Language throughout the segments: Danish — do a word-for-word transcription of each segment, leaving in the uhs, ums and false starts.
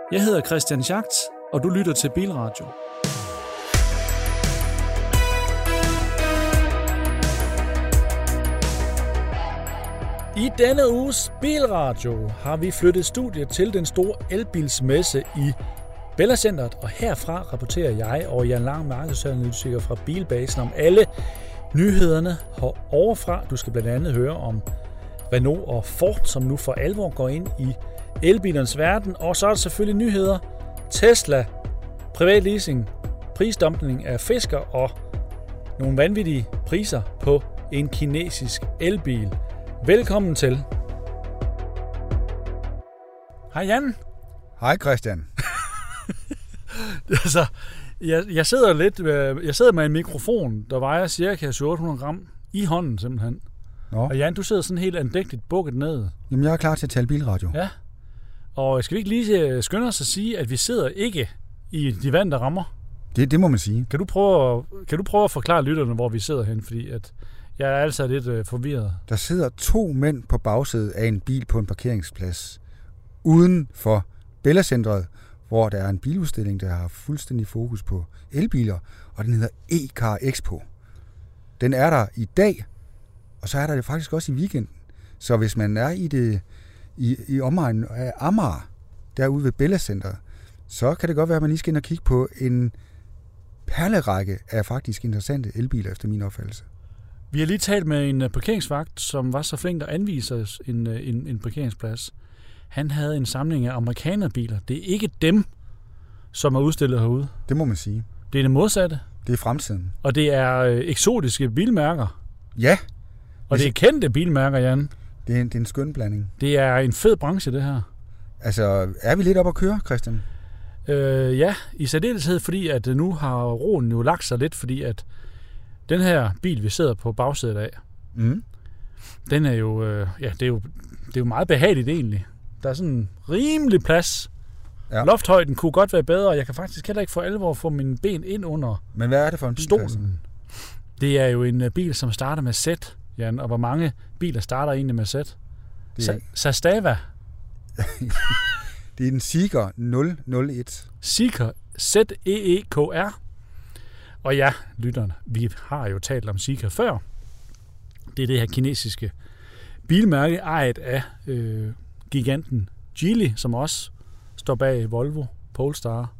Jeg hedder Christian Schacht, og du lytter til Bilradio. I denne uges Bilradio har vi flyttet studiet til den store elbilsmesse i Bella Centeret, og herfra rapporterer jeg og Jan Lang, markedsanalytiker fra Bilbasen, om alle nyhederne heroverfra. Du skal blandt andet høre om Renault og Ford, som nu for alvor går ind i elbilernes verden, og så er der selvfølgelig nyheder. Tesla, privatleasing, prisdumpning af fisker og nogle vanvittige priser på en kinesisk elbil. Velkommen til. Hej Jan. Hej Christian. altså, jeg, jeg sidder lidt, jeg sidder med en mikrofon, der vejer cirka syv hundrede gram i hånden simpelthen. Nå. Og Jan, du sidder sådan helt andægtigt bukket ned. Jamen, jeg er klar til at tale bilradio. Ja. Og skal vi ikke lige skynde os at sige, at vi sidder ikke i de vante rammer? Det, det må man sige. Kan du prøve, kan du prøve at forklare lytterne, hvor vi sidder hen? Fordi at jeg er altså lidt øh, forvirret. Der sidder to mænd på bagsædet af en bil på en parkeringsplads uden for Bella Centeret, hvor der er en biludstilling, der har fuldstændig fokus på elbiler, og den hedder E-Car Expo. Den er der i dag, og så er der det faktisk også i weekenden. Så hvis man er i det i, i omegnen af Amager, derude ved Bella Centeret, så kan det godt være, at man lige skal ind og kigge på en perlerække af faktisk interessante elbiler, efter min opfattelse. Vi har lige talt med en parkeringsvagt, som var så flink at anvise os en, en, en parkeringsplads. Han havde en samling af amerikanerbiler. Det er ikke dem, som er udstillet herude. Det må man sige. Det er det modsatte. Det er fremtiden. Og det er øh, eksotiske bilmærker. Ja. Og det er kendte bilmærker, Jan. Det er, en, det er en skøn blanding. Det er en fed branche, det her. Altså, er vi lidt op at køre, Christian? Øh, ja, i særdeleshed, fordi at nu har roen jo lagt sig lidt, fordi at den her bil, vi sidder på bagsædet af, mm. den er jo, øh, ja, det er jo, det er jo meget behageligt egentlig. Der er sådan en rimelig plads. Ja. Lofthøjden kunne godt være bedre, og jeg kan faktisk heller ikke for alvor få mine ben ind under. Men hvad er det for en bil? Stolen. Det er jo en bil, som starter med Z, Jan, og hvor mange biler starter egentlig med Z? Er... Zastava. Det er en Zeekr nul nul et. Zeekr, Z E E K R. Og ja, lytterne, vi har jo talt om Zeekr før. Det er det her kinesiske bilmærke, ejet af øh, giganten Geely, som også står bag Volvo, Polestar,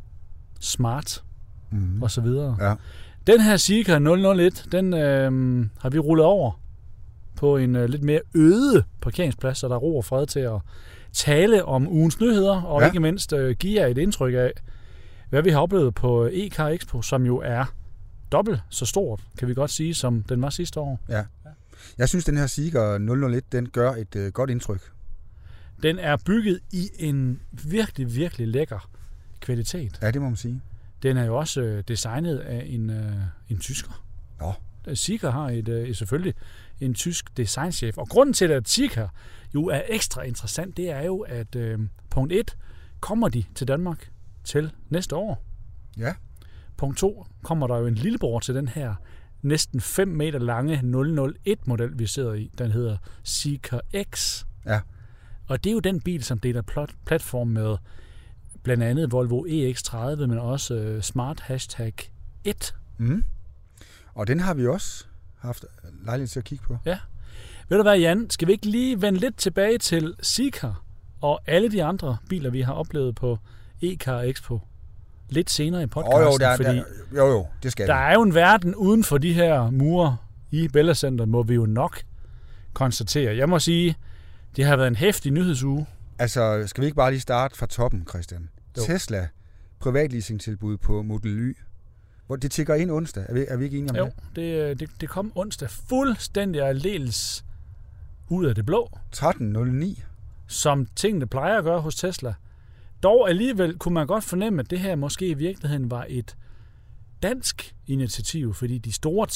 Smart mm. og så videre. Ja. Den her Zeekr nul nul et, den øh, har vi rullet over på en øh, lidt mere øde parkeringsplads, så der er ro og fred til at tale om ugens nyheder, og ja. ikke mindst øh, give jer et indtryk af, hvad vi har oplevet på E-Car Expo, som jo er dobbelt så stort, kan vi godt sige, som den var sidste år. Ja. Jeg synes, den her Zeekr nul nul et, den gør et øh, godt indtryk. Den er bygget i en virkelig, virkelig lækker kvalitet. Ja, det må man sige. Den er jo også øh, designet af en, øh, en tysker. Nå. Zeekr har et, øh, selvfølgelig en tysk designchef. Og grunden til, at Zeekr jo er ekstra interessant, det er jo, at øh, punkt et, kommer de til Danmark til næste år. Ja. Punkt to, kommer der jo en lillebror til den her næsten fem meter lange nul nul et-model, vi sidder i. Den hedder Zeekr X. Ja. Og det er jo den bil, som deler plot- platform med blandt andet Volvo E X tredive, men også øh, Smart Hashtag et. Mm. Og den har vi også haft lejlighed til at kigge på. Ja. Ved du hvad, Jan? Skal vi ikke lige vende lidt tilbage til Zeekr og alle de andre biler, vi har oplevet på E-Car Expo lidt senere i podcasten? Oh, jo, der, fordi der, jo, jo, det skal der det. er jo en verden uden for de her mure i Bella Center, må vi jo nok konstatere. Jeg må sige, det har været en heftig nyhedsuge. Altså, skal vi ikke bare lige starte fra toppen, Christian? Jo. Tesla, privatleasingtilbud på Model Y. Hvor det tikker ind onsdag. Er vi, er vi ikke enige om jo, det? det? Det, det kom onsdag fuldstændig aldeles ud af det blå. tretten nul ni. Som tingene plejer at gøre hos Tesla. Dog alligevel kunne man godt fornemme, at det her måske i virkeligheden var et dansk initiativ, fordi de store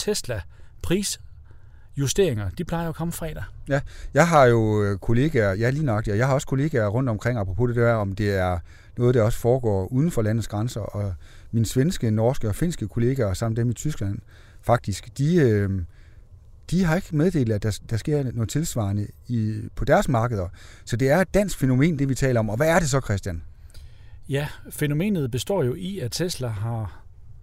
Tesla-prisjusteringer, de plejer jo at komme fredag. Ja, jeg har jo kollegaer, ja lige nok, jeg har også kollegaer rundt omkring, apropos det der, om det er noget, der også foregår uden for landets grænser, og mine svenske, norske og finske kollegaer, samt dem i Tyskland, faktisk, de, øh, de har ikke meddelt, at der, der sker noget tilsvarende i, på deres markeder. Så det er et dansk fænomen, det vi taler om. Og hvad er det så, Christian? Ja, fænomenet består jo i, at Tesla har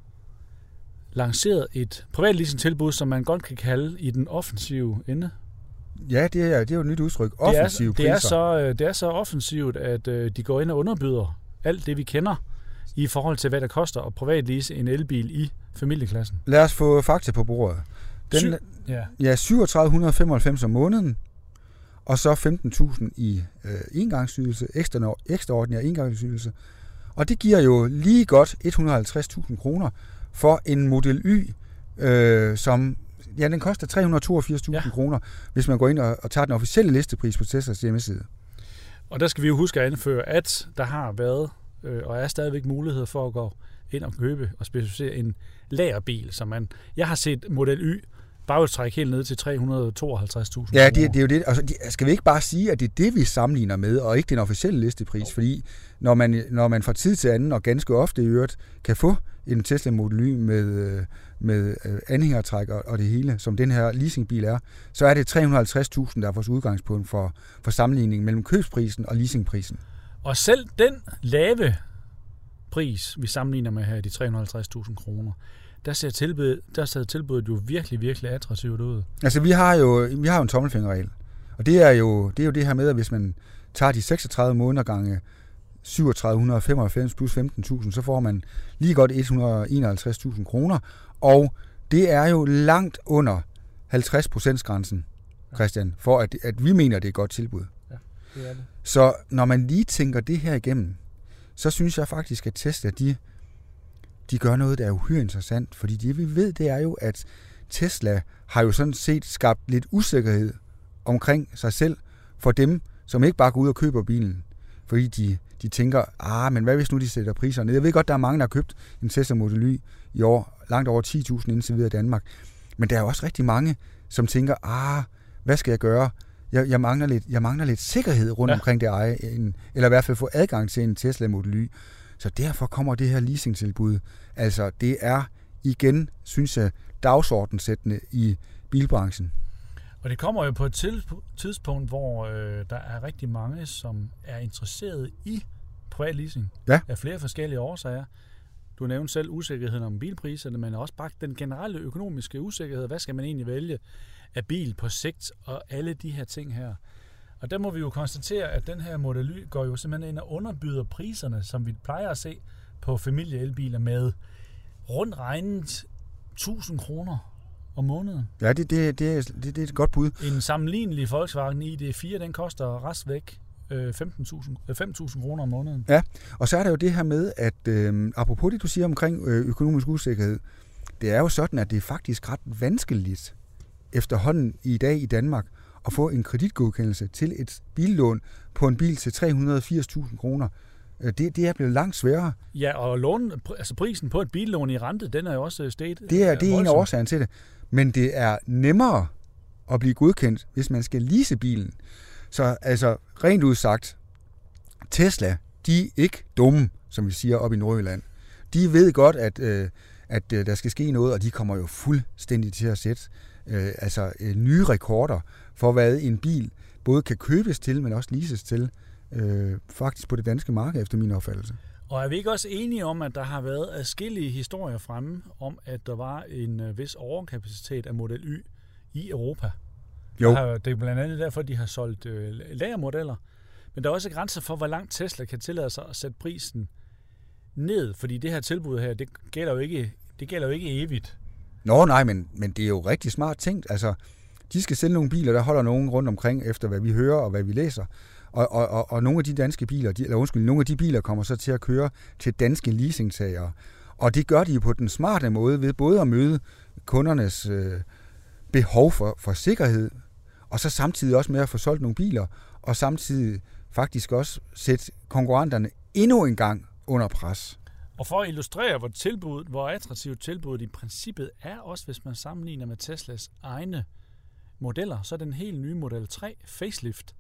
lanceret et privatleasingtilbud, som man godt kan kalde i den offensive ende. Ja, det er, det er jo et nyt udtryk. Offensive det er, priser. Det er, så, det er så offensivt, at de går ind og underbyder alt det, vi kender, i forhold til, hvad der koster at privatlease en elbil i familieklassen. Lad os få fakta på bordet. Den, Sy- ja. ja, syv tusind syv hundrede og femoghalvfems om måneden, og så femten tusind i øh, engangsydelse, ekstra, ekstraordinær engangsydelse. Og det giver jo lige godt et hundrede og halvtreds tusind kroner for en Model Y, øh, som ja, den koster tre hundrede og toogfirs tusind ja. kroner, hvis man går ind og, og tager den officielle listepris på Teslas hjemmeside. Og der skal vi jo huske at anføre, at der har været øh, og er stadigvæk mulighed for at gå ind og købe og specificere en lagerbil, som man... Jeg har set Model Y baghjulstræk helt ned til tre hundrede og tooghalvtreds tusind. Ja, det, det er jo det. Altså, de, skal vi ikke bare sige, at det er det, vi sammenligner med, og ikke den officielle listepris? Fordi når man, når man fra tid til anden, og ganske ofte i øvrigt, kan få en Tesla Model Y med, med anhængertræk og, og det hele, som den her leasingbil er, så er det tre hundrede og halvtreds tusind, der er vores udgangspunkt for, for sammenligningen mellem købsprisen og leasingprisen. Og selv den lave pris, vi sammenligner med her, de tre hundrede og halvtreds tusind kroner, der ser tilbud, der ser tilbuddet jo virkelig, virkelig attraktivt ud. Altså, vi har jo, vi har jo en tommelfingerregel. Og det er, jo, det er jo det her med, at hvis man tager de seksogtredive måneder gange syv tusind syv hundrede og femoghalvfems plus femten tusind, så får man lige godt et hundrede og enoghalvtreds tusind kroner. Og det er jo langt under halvtreds procent grænsen, Christian, for at, at vi mener, det er et godt tilbud. Ja, det er det. Så når man lige tænker det her igennem, så synes jeg faktisk, at Tesla, de de gør noget, der er uhyre interessant, fordi det vi ved, det er jo, at Tesla har jo sådan set skabt lidt usikkerhed omkring sig selv for dem, som ikke bare går ud og køber bilen, fordi de, de tænker, ah, men hvad hvis nu de sætter priserne ned? Jeg ved godt, der er mange, der har købt en Tesla Model Y i år, langt over ti tusind indtil videre i Danmark, men der er jo også rigtig mange, som tænker, ah, hvad skal jeg gøre? Jeg, jeg, mangler, lidt, jeg mangler lidt sikkerhed rundt ja. omkring det eje, en, eller i hvert fald få adgang til en Tesla Model Y. Så derfor kommer det her leasingtilbud. Altså, det er igen, synes jeg, dagsordensættende i bilbranchen. Og det kommer jo på et tidspunkt, hvor øh, der er rigtig mange, som er interesseret i privat leasing. Ja. Af flere forskellige årsager. Du nævnte selv usikkerheden om bilpriserne, men også bare den generelle økonomiske usikkerhed. Hvad skal man egentlig vælge af bil på sigt og alle de her ting her? Og der må vi jo konstatere, at den her Model Y går jo simpelthen ind og underbyder priserne, som vi plejer at se på familieelbiler med rundt regnet tusind kroner om måneden. Ja, det, det, det, er, det, det er et godt bud. En sammenlignelig Volkswagen I D fire, den koster rest væk fem tusind kroner om måneden. Ja, og så er der jo det her med, at øh, apropos det, du siger omkring øh, økonomisk usikkerhed, det er jo sådan, at det er faktisk ret vanskeligt efterhånden i dag i Danmark at få en kreditgodkendelse til et billån på en bil til tre hundrede og firs tusind kroner. Det, det er blevet langt sværere. Ja, og lån, altså prisen på et billån i rente, den er jo også steget. Det er, det er en af årsagerne til det. Men det er nemmere at blive godkendt, hvis man skal lease bilen. Så altså, rent udsagt, Tesla, de er ikke dumme, som vi siger op i Nordjylland. De ved godt, at, øh, at øh, der skal ske noget, og de kommer jo fuldstændig til at sætte øh, altså, øh, nye rekorder for, hvad en bil både kan købes til, men også leases til, øh, faktisk på det danske marked, efter min opfattelse. Og er vi ikke også enige om, at der har været adskillige historier fremme om, at der var en øh, vis overkapacitet af Model Y i Europa? Jo. Har, det er blandt andet derfor, de har solgt øh, lagermodeller. Men der er også grænser for, hvor langt Tesla kan tillade sig at sætte prisen ned, fordi det her tilbud her, det gælder jo ikke, det gælder jo ikke evigt. Nå nej, men, men det er jo rigtig smart tænkt. Altså, de skal sælge nogle biler, der holder nogen rundt omkring, efter hvad vi hører og hvad vi læser. Og, og, og, og nogle af de danske biler, de, eller undskyld, nogle af de biler kommer så til at køre til danske leasingtagere. Og det gør de på den smarte måde ved både at møde kundernes øh, behov for, for sikkerhed, og så samtidig også med at få solgt nogle biler, og samtidig faktisk også sætte konkurrenterne endnu en gang under pres. Og for at illustrere, hvor, tilbud, hvor attraktivt tilbuddet i princippet er, også hvis man sammenligner med Teslas egne modeller, så er den helt nye Model tre Facelift,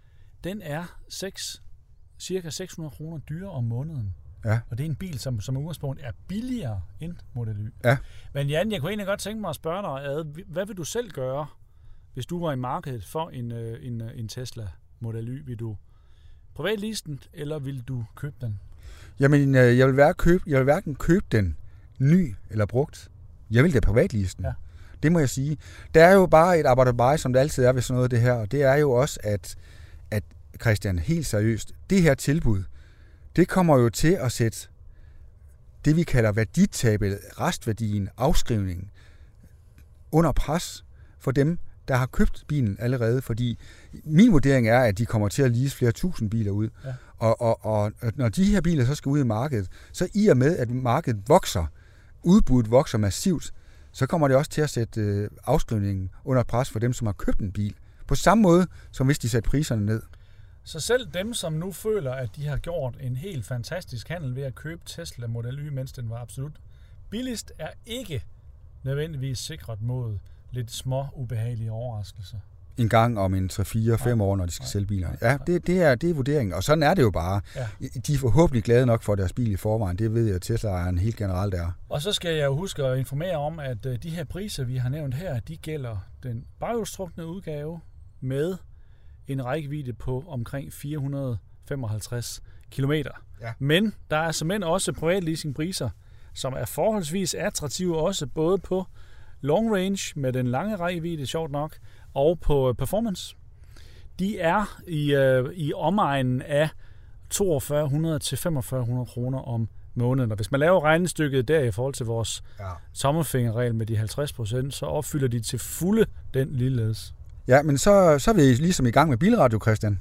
den er seks, cirka seks hundrede kroner dyrere om måneden. Ja. Og det er en bil, som som udgangspunkt er billigere end Model Y. Ja. Men Jan, jeg kunne egentlig godt tænke mig at spørge dig, hvad vil du selv gøre, hvis du var i markedet for en, en, en Tesla Model Y? Vil du privat lease den, eller vil du købe den? Jamen, jeg vil, hverken købe, jeg vil hverken købe den ny eller brugt. Jeg vil da privatlease den. Ja. Det må jeg sige. Der er jo bare et abonnement, som det altid er ved sådan noget af det her, og det er jo også, at, at Christian, helt seriøst, det her tilbud, det kommer jo til at sætte det, vi kalder værditabet, restværdien, afskrivningen, under pres for dem, der har købt bilen allerede, fordi min vurdering er, at de kommer til at lease flere tusind biler ud. Ja. Og, og, og når de her biler så skal ud i markedet, så i og med, at markedet vokser, udbuddet vokser massivt, så kommer det også til at sætte øh, afskrivningen under pres for dem, som har købt en bil. På samme måde, som hvis de satte priserne ned. Så selv dem, som nu føler, at de har gjort en helt fantastisk handel ved at købe Tesla Model Y, mens den var absolut billigst, er ikke nødvendigvis sikret mod lidt små ubehagelige overraskelser. En gang om en tre, fire, fem år, når de skal nej, sælge bilerne. Ja, det, det, er, det er vurderingen, og sådan er det jo bare. Ja. De er forhåbentlig glade nok for deres bil i forvejen. Det ved jeg, at Tesla-ejeren helt generelt er. Og så skal jeg jo huske at informere om, at de her priser, vi har nævnt her, de gælder den baghjulstrukne udgave med en rækkevidde på omkring fire hundrede femoghalvtreds kilometer. Ja. Men der er såmænd også privatleasingpriser, som er forholdsvis attraktive også både på long range med den lange rækkevidde, sjovt nok, og på performance. De er i, øh, i omegnen af toogfyrre hundrede til femogfyrre hundrede kroner om måneden. Og hvis man laver regnestykket der i forhold til vores ja. tommelfingerregel med de halvtreds procent, så opfylder de til fulde den ligeledes. Ja, men så, så er vi ligesom i gang med bilradio, Christian.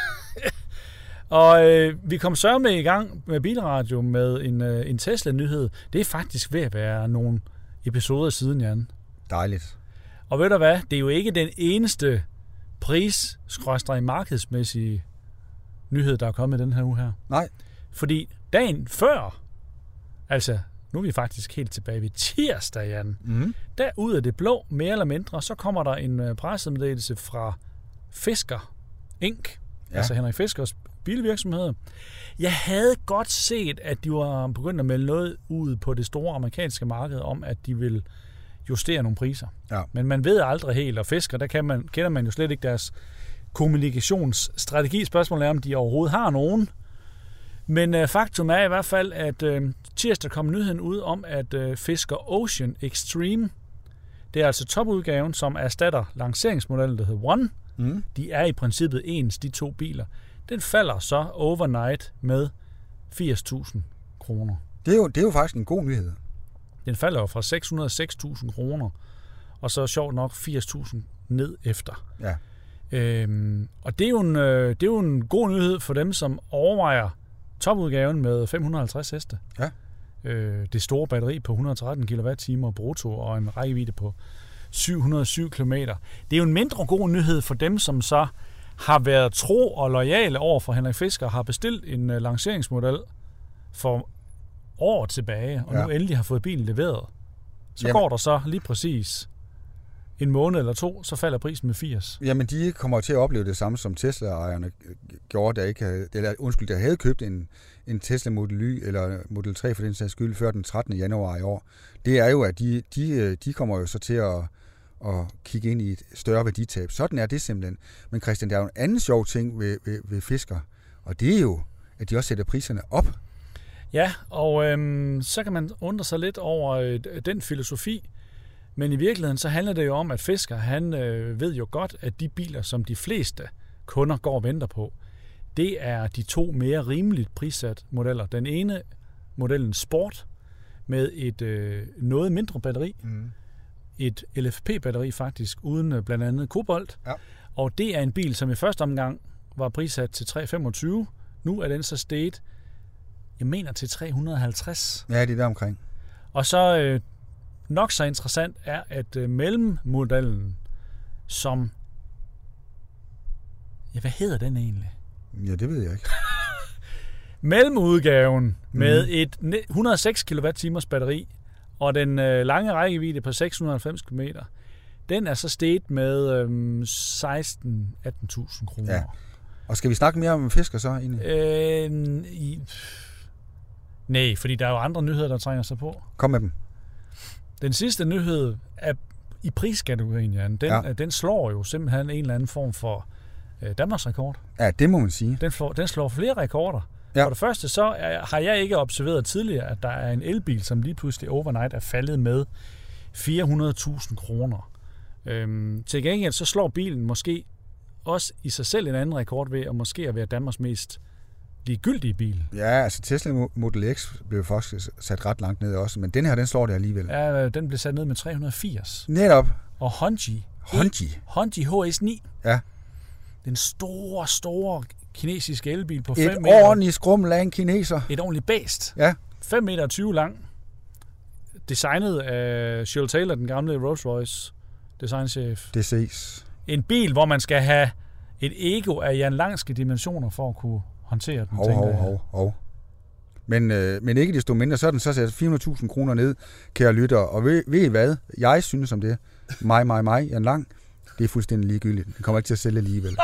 Og øh, vi kom så med i gang med bilradio med en, øh, en Tesla-nyhed. Det er faktisk ved at være nogle episoder siden, Jan. Dejligt. Og ved du hvad? Det er jo ikke den eneste pris-markedsmæssige nyhed, der er kommet den her uge her. Nej. Fordi dagen før, altså nu er vi faktisk helt tilbage ved tirsdag, Jan, mm-hmm. der ud af det blå, mere eller mindre, så kommer der en pressemeddelelse fra Fisker Incorporated, ja. altså Henrik Fiskers bilvirksomhed. Jeg havde godt set, at de var begyndt at melde noget ud på det store amerikanske marked om, at de vil justere nogle priser. Ja. Men man ved aldrig helt, og Fisker, der kan man, kender man jo slet ikke deres kommunikationsstrategi. Spørgsmålet er, om de overhovedet har nogen. Men øh, faktum er i hvert fald, at øh, tirsdag kom nyheden ud om, at øh, Fisker Ocean Extreme, det er altså topudgaven, som erstatter lanceringsmodellen, der hedder One. Mm. De er i princippet ens, de to biler. Den falder så overnight med firs tusind kroner. Det er, jo, det er jo faktisk en god nyhed. Den falder jo fra seks hundrede og seks tusind kroner, og så sjovt nok firs tusind ned efter. Ja. Øhm, og det er, jo en, øh, det er jo en god nyhed for dem, som overvejer topudgaven med fem hundrede og halvtreds heste. Ja. Øh, det store batteri på et hundrede og tretten kilowatt-timer brutto og en rækkevidde på syv hundrede og syv kilometer. Det er jo en mindre god nyhed for dem, som så har været tro og loyale over for Henrik Fisker, har bestilt en uh, lanceringsmodel for år tilbage, og ja. nu endelig har fået bilen leveret. Så Jamen. går der så lige præcis en måned eller to, så falder prisen med firs. Jamen, de kommer til at opleve det samme, som Tesla-ejerne gjorde, der ikke havde, eller undskyld, der havde købt en, en Tesla Model Y eller Model tre for den sags skyld før den trettende januar i år. Det er jo, at de, de, de kommer jo så til at, at kigge ind i et større værditab. Sådan er det simpelthen. Men Christian, der er jo en anden sjov ting ved, ved, ved Fisker, og det er jo, at de også sætter priserne op. Ja, og øhm, så kan man undre sig lidt over øh, den filosofi, men i virkeligheden så handler det jo om, at Fisker, han øh, ved jo godt, at de biler, som de fleste kunder går og venter på, det er de to mere rimeligt prissat modeller. Den ene, modellen Sport, med et øh, noget mindre batteri, mm. et L F P-batteri faktisk, uden øh, blandt andet kobolt, ja. Og det er en bil, som i første omgang var prissat til tre hundrede og femogtyve. Nu er den så steget, jeg mener, til tre hundrede og halvtreds. Ja, det er der omkring. Og så øh, nok så interessant er, at øh, mellemmodellen, som... Ja, hvad hedder den egentlig? Ja, det ved jeg ikke. Mellemudgaven mm. med et et hundrede og seks kilowatt-timers batteri og den øh, lange rækkevidde på seks hundrede og halvfems kilometer, den er så steget med øh, seksten til atten tusind kroner. Ja. Og skal vi snakke mere om Fisker så egentlig? Øh, i... Nej, fordi der er jo andre nyheder, der trænger sig på. Kom med dem. Den sidste nyhed er i priskategorien, Jan. Den, ja. den slår jo simpelthen en eller anden form for øh, Danmarks rekord. Ja, det må man sige. Den, slår, den slår flere rekorder. Ja. For det første, så er, har jeg ikke observeret tidligere, at der er en elbil, som lige pludselig overnight er faldet med fire hundrede tusind kroner. Øhm, til gengæld så slår bilen måske også i sig selv en anden rekord ved, at måske at være Danmarks mest ligegyldige bil. Ja, altså Tesla Model X blev faktisk sat ret langt ned også, men den her, den slår det alligevel. Ja, den blev sat ned med tre hundrede og firs. Netop. Og Honji. Honji. Honji H S ni. Ja. Den store, store kinesiske elbil på fem Et meter. Et ordentligt skrummel af en kineser. Et ordentligt bæst. Ja. fem meter og tyve lang. Designet af Shirley Taylor, den gamle Rolls-Royce designchef. Det ses. En bil, hvor man skal have et ego af Jan Langske dimensioner for at kunne håndtere den. Hov, hov, hov, hov. Men, øh, men ikke desto mindre, så er den så sat fire hundrede tusind kroner ned, kære lytter. Og ved, ved I hvad? Jeg synes om det. Mig, mig, mig, Jan Lang. Det er fuldstændig ligegyldigt. Den kommer ikke til at sælge alligevel.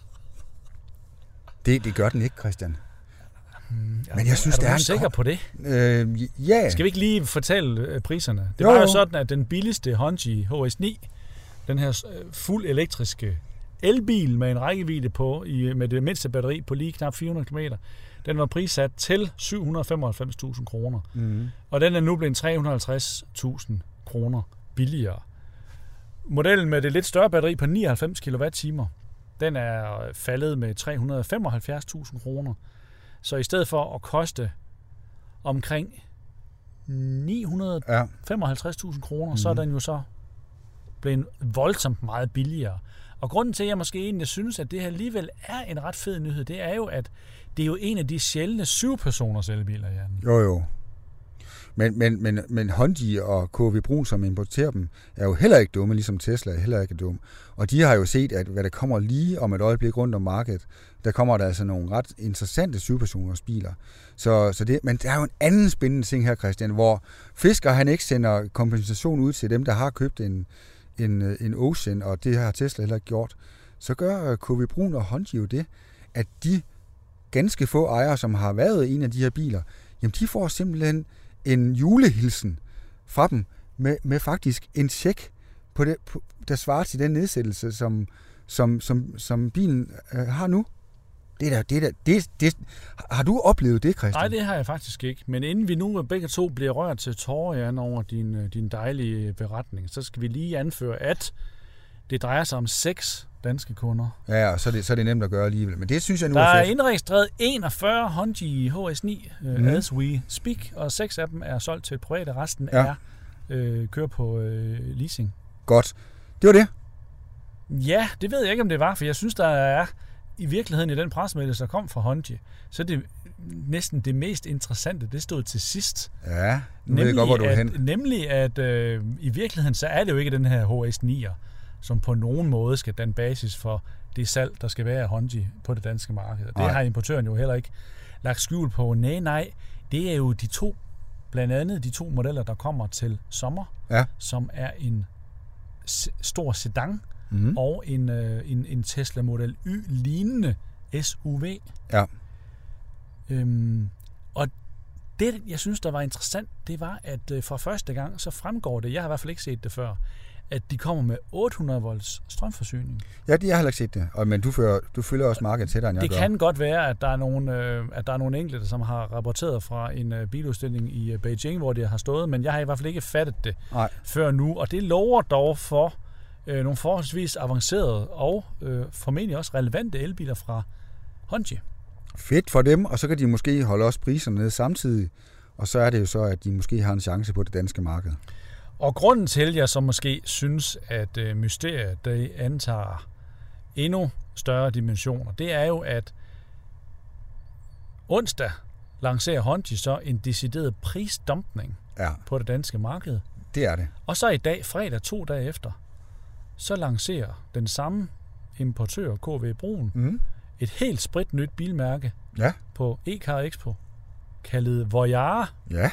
det, det gør den ikke, Christian. Hmm, men jeg synes, er det er en sikker på det? Øh, ja. Skal vi ikke lige fortælle priserne? Det jo, var jo, jo sådan, at den billigste Honji H S ni, den her fuld elektriske elbil med en rækkevidde på, i, med det mindste batteri på lige knap fire hundrede kilometer, den var prissat til syv hundrede og femoghalvfems tusind kroner. Mm. Og den er nu blevet tre hundrede og halvtreds tusind kroner billigere. Modellen med det lidt større batteri på nioghalvfems kilowatt-timer, den er faldet med tre hundrede og femoghalvfjerds tusind kroner. Så i stedet for at koste omkring ni hundrede og femoghalvtreds tusind kroner, mm. så er den jo så blevet voldsomt meget billigere. Og grunden til, at jeg måske egentlig synes, at det her alligevel er en ret fed nyhed, det er jo, at det er jo en af de sjældne syv-personers elbiler, Jan. Jo, jo. Men, men, men, men Honji og K V Brun, som importerer dem, er jo heller ikke dumme, ligesom Tesla er heller ikke dumme. Og de har jo set, at hvad der kommer lige om et øjeblik rundt om markedet, der kommer der altså nogle ret interessante syv-personers biler. Så, så det, men der er jo en anden spændende ting her, Christian, hvor Fisker han ikke sender kompensation ud til dem, der har købt en, en, en Ocean, og det har Tesla heller ikke gjort. Så gør K V Brun og Honji jo det, at de ganske få ejere, som har været en af de her biler, jamen de får simpelthen en julehilsen fra dem med, med faktisk en check, på det, på, der svarer til den nedsættelse, som, som, som, som bilen øh, har nu. Det der, det der, det, det, har du oplevet det, Christian? Nej, det har jeg faktisk ikke. Men inden vi nu begge to bliver rørt til tårer, Jan, over din, din dejlige beretning, så skal vi lige anføre, at det drejer sig om seks danske kunder. Ja, og så er det, så er det nemt at gøre alligevel. Men det synes jeg nu der er fedt. Der er indregistreret enogfyrre Honji H S ni, uh, mm. as we speak, og seks af dem er solgt til private. Resten ja. er øh, kører på øh, leasing. Godt. Det var det. Ja, det ved jeg ikke, om det var, for jeg synes, der er i virkeligheden i den pressemeddelelse, der kom fra Honji, så er det næsten det mest interessante, det stod til sidst. Ja, nu ved jeg godt, hvor du er hen. Nemlig, at øh, i virkeligheden, så er det jo ikke den her H S ni'er, som på nogen måde skal danne basis for det salg, der skal være af Honji på det danske marked. Det har importøren jo heller ikke lagt skjul på. Nej, nej, det er jo de to, blandt andet de to modeller, der kommer til sommer, ja. som er en stor sedan, mm-hmm. og en, øh, en, en Tesla Model Y-lignende S U V. Ja. Øhm, og det, jeg synes, der var interessant, det var, at øh, for første gang, så fremgår det, jeg har i hvert fald ikke set det før, at de kommer med otte hundrede volts strømforsyning. Ja, det, jeg har heller ikke set det. Og, men du, fører, du følger også markedet tættere, end jeg det gør. Det kan godt være, at der er nogle, øh, at der er nogle enkelte, som har rapporteret fra en øh, biludstilling i øh, Beijing, hvor det har stået, men jeg har i hvert fald ikke fattet det Nej. før nu. Og det lover dog for øh, nogle forholdsvis avancerede og øh, formentlig også relevante elbiler fra Honji. Fedt for dem, og så kan de måske holde også priserne ned samtidig, og så er det jo så, at de måske har en chance på det danske marked. Og grunden til, at jeg så måske synes, at øh, mysteriet det antager endnu større dimensioner, det er jo, at onsdag lancerer Honji så en decideret prisdumpning ja. på det danske marked. Det er det. Og så i dag, fredag to dage efter, så lancerer den samme importør, K V Brun, mm. et helt spritnyt bilmærke ja. på E-Car Expo, kaldet Voyage. Ja.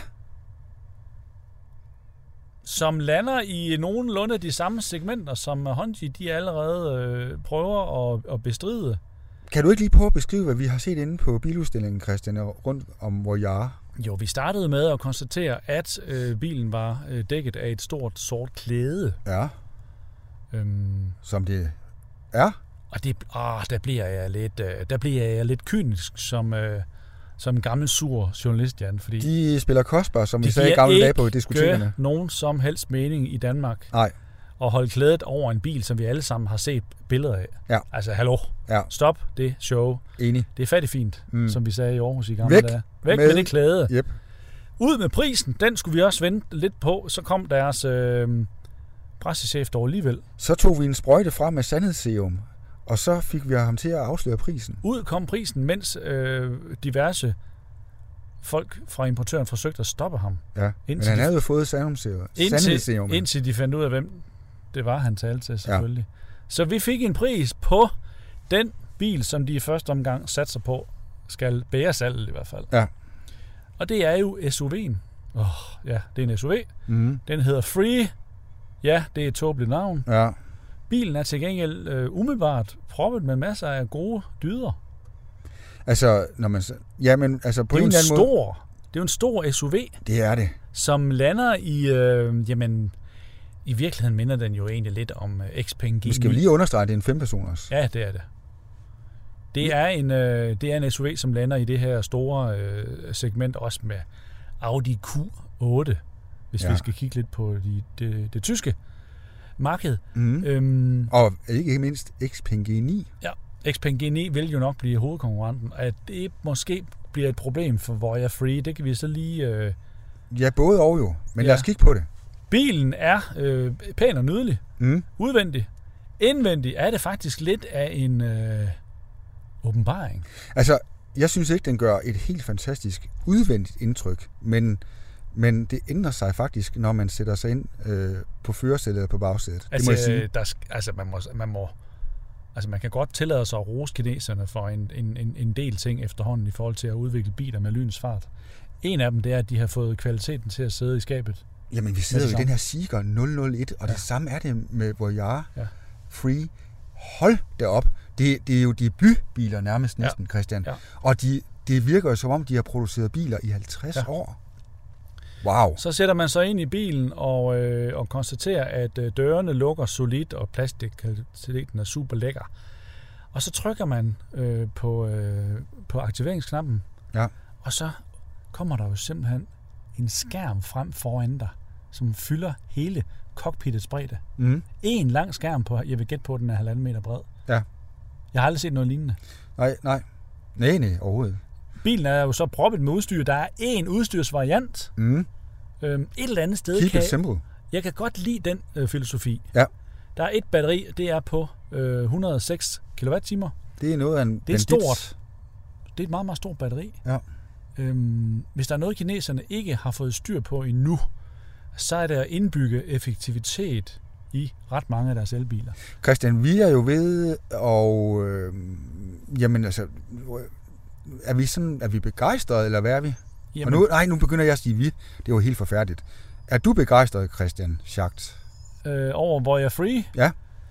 Som lander i nogenlunde de samme segmenter, som Honji de allerede øh, prøver at, at bestride. Kan du ikke lige prøve at beskrive, hvad vi har set inde på biludstillingen, Christian, rundt om Voyage? Jo, vi startede med at konstatere, at øh, bilen var øh, dækket af et stort sort klæde. Ja. Øhm, som det er. Og det, åh, der bliver jeg lidt, øh, der bliver jeg lidt kynisk som, øh, som en gammel sur journalist, Jan. Fordi de spiller kostbar, som de vi sagde i gamle dage på diskotekerne. diskotekerne. Det giver nogen som helst mening i Danmark. Nej. Og holde klædet over en bil, som vi alle sammen har set billeder af. Ja. Altså, hallo. Ja. Stop det show. Enig. Det er fattigt fint, mm. som vi sagde i Aarhus i gamle Væk dage. Væk med, med det klæde. Yep. Ud med prisen. Den skulle vi også vente lidt på. Så kom deres øh, pressechef dog alligevel. Så tog vi en sprøjte frem med sandhedsserum, og så fik vi ham til at afsløre prisen. Ud kom prisen, mens øh, diverse folk fra importøren forsøgte at stoppe ham. Ja, men han havde jo fået sandhedsserum. Indtil, indtil de fandt ud af, hvem det var, han talte til, selvfølgelig. Ja. Så vi fik en pris på den bil, som de i første omgang satser på, skal bære salget i hvert fald. Ja. Og det er jo S U V'en. Oh, ja, det er en S U V. Mm. Den hedder Free. Ja, det er et tåbeligt navn. Ja. Bilen er til gengæld øh, umiddelbart proppet med masser af gode dyder. Altså, når man... Jamen, altså på det er en eller anden stor, måde... Det er jo en stor S U V. Det er det. Som lander i... Øh, jamen, i virkeligheden minder den jo egentlig lidt om uh, Xpeng G ni. Vi skal lige understrege, at det er en fempersoners. Ja, det er det. Det er en, øh, det er en S U V, som lander i det her store øh, segment, også med Audi Q otte, hvis ja. vi skal kigge lidt på de, det, det tyske marked. Mm. Øhm, og ikke mindst Xpeng G ni. Ja, Xpeng G ni vil jo nok blive hovedkonkurrenten. At det måske bliver et problem for Voya Free, det kan vi så lige... Øh, ja, både og jo. Men ja. lad os kigge på det. Bilen er øh, pæn og nydelig. Mm. Udvendig. Indvendig er det faktisk lidt af en øh, åbenbaring. Altså, jeg synes ikke, den gør et helt fantastisk udvendigt indtryk, men, men det ændrer sig faktisk, når man sætter sig ind øh, på førersædet eller på bagsædet. Altså, det må jeg sige. Der, altså, man må, man må, altså, man kan godt tillade sig at rose kineserne for en, en, en, en del ting efterhånden i forhold til at udvikle biler med lynens fart. En af dem, det er, at de har fået kvaliteten til at sidde i skabet. Jamen, vi sidder jo i den her Seeker nul nul et, og ja. det samme er det med Voyar ja. Free. Hold da op. Det, det er jo debutbiler nærmest næsten, ja. Christian. Ja. Og de, det virker jo som om, de har produceret biler i halvtreds ja. år. Wow. Så sætter man sig ind i bilen og, øh, og konstaterer, at øh, dørene lukker solidt, og plastikkvaliteten er super lækker. Og så trykker man øh, på, øh, på aktiveringsknappen, ja. og så kommer der jo simpelthen en skærm frem foran dig, som fylder hele cockpittets bredde. Mm. En lang skærm på, jeg vil gætte på, at den er halvanden meter bred. Ja. Jeg har aldrig set noget lignende. Nej, nej. Nej, nej, overhovedet. Bilen er jo så proppet med udstyr. Der er én udstyrsvariant. Mm. Øhm, et eller andet sted. Keep kan it simple. Jeg kan godt lide den øh, filosofi. Ja. Der er et batteri, det er på øh, et hundrede og seks kilowatt-timer. Det er noget af en Det er stort. Det er et meget, meget stort batteri. Ja. Øhm, hvis der er noget, kineserne ikke har fået styr på endnu, så er det at indbygge effektivitet i ret mange af deres elbiler. Christian, vi er jo ved, og øh, jamen altså, er vi sådan, er vi begejstrede, eller hvad er vi? Jamen, og nu, nej, nu begynder jeg at sige vi. Det er jo helt forfærdeligt. Er du begejstret, Christian Schacht? Øh, over Voya Free? Ja.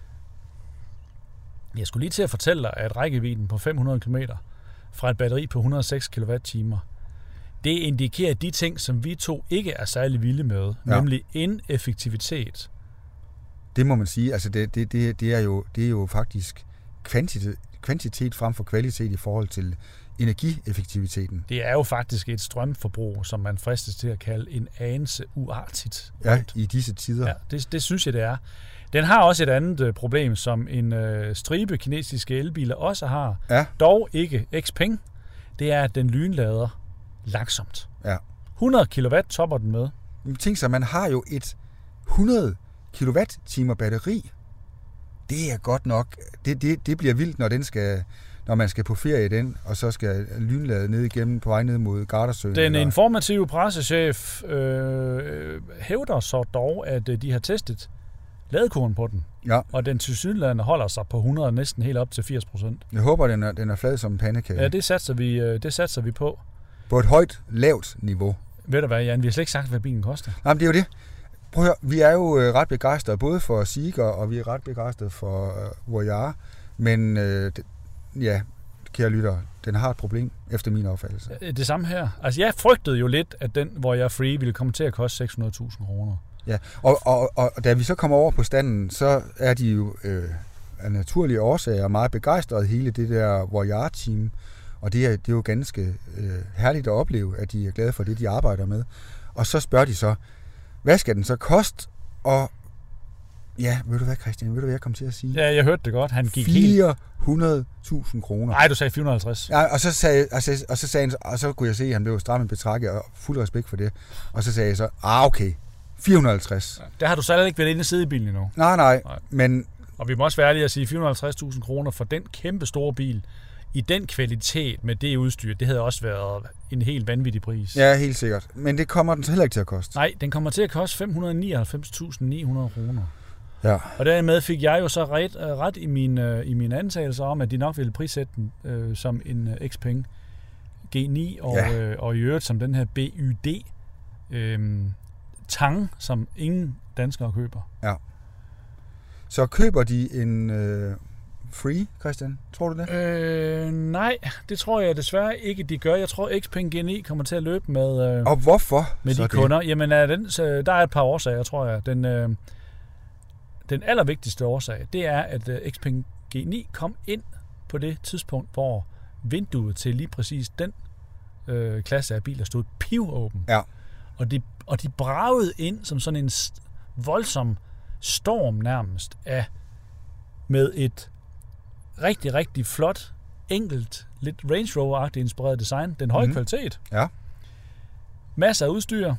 Jeg skulle lige til at fortælle dig, at rækkevidden på fem hundrede kilometer fra et batteri på et hundrede og seks kilowatt-timer, det indikerer de ting, som vi to ikke er særlig vilde med, ja. Nemlig ineffektivitet. Det må man sige. Altså det, det, det, det, er, jo, det er jo faktisk kvantitet, kvantitet frem for kvalitet i forhold til energieffektiviteten. Det er jo faktisk et strømforbrug, som man fristes til at kalde en anelse uartigt. Ja, i disse tider. Ja, det, det synes jeg, det er. Den har også et andet problem, som en øh, stribe kinesiske elbiler også har. Ja. Dog ikke Xpeng. Det er, at den lynlader langsomt. Ja. hundrede kilowatt topper den med. Tænk sig, man har jo et hundrede kilowatt-timer batteri. Det er godt nok. Det, det, det bliver vildt, når den skal, når man skal på ferie i den, og så skal lynlade ned igennem på vej ned mod Gardasøen. Den eller... informative pressechef øh, hævder så dog, at de har testet ladekurven på den. Ja. Og den tilsyneladende holder sig på hundrede, næsten helt op til firs procent. Jeg håber, den er, den er flad som en pandekage. Ja, det satser vi, det satser vi på. På et højt, lavt niveau. Ved du hvad, Jan? Vi har slet ikke sagt, hvad bilen koster. Nej, men det er jo det. Prøv at høre, vi er jo ret begejstrede både for Seeker, og vi er ret begejstrede for uh, Voyar. Men øh, det, ja, kære lytter, den har et problem, efter min opfattelse. Det samme her. Altså, jeg frygtede jo lidt, at den Voyar Free ville komme til at koste seks hundrede tusind kroner. Ja, og, og, og da vi så kommer over på standen, så er de jo øh, af naturlige årsager meget begejstrede hele det der Voyar-team. Og det er, det er jo ganske øh, herligt at opleve, at de er glade for det, de arbejder med. Og så spørger de så, hvad skal den så koste? Og ja, ved du hvad, Christian, ved du hvad jeg kom til at sige? Ja, jeg hørte det godt. Han gik fire hundrede tusind kroner. Nej, du sagde fire hundrede og halvtreds. Ja, og så sagde, og så, og så sagde han, og så kunne jeg se, at han blev strammet betragtet, og fuld respekt for det. Og så sagde jeg så, ah okay, fire hundrede og halvtreds. Ja, der har du slet ikke været inde i sidde i bilen endnu. Nej, nej, nej. Men... Og vi må også være ærlige at sige, fire hundrede og halvtreds tusind kroner for den kæmpe store bil, i den kvalitet med det udstyr, det havde også været en helt vanvittig pris. Ja, helt sikkert. Men det kommer den så heller ikke til at koste. Nej, den kommer til at koste fem hundrede og nioghalvfems tusind ni hundrede kroner. Ja. Og dermed fik jeg jo så ret, ret i mine i mine antagelser om, at de nok ville prissætte den øh, som en uh, Xpeng G ni, og, ja. øh, og i øvrigt som den her B Y D øh, Tang, som ingen danskere køber. Ja. Så køber de en øh, Free, Christian? Tror du det? Øh, nej, det tror jeg desværre ikke, de gør. Jeg tror, Xpeng G ni kommer til at løbe med, øh, og hvorfor med de kunder. Det? Jamen, er den, så der er et par årsager, tror jeg. Den, øh, den allervigtigste årsag, det er, at øh, Xpeng G ni kom ind på det tidspunkt, hvor vinduet til lige præcis den øh, klasse af biler stod pivåben. Ja. Og de, og de bragede ind som sådan en voldsom storm nærmest af med et rigtig, rigtig flot, enkelt, lidt Range Rover-agtigt inspireret design. Den høje mm-hmm. kvalitet. Ja. Masser af udstyr.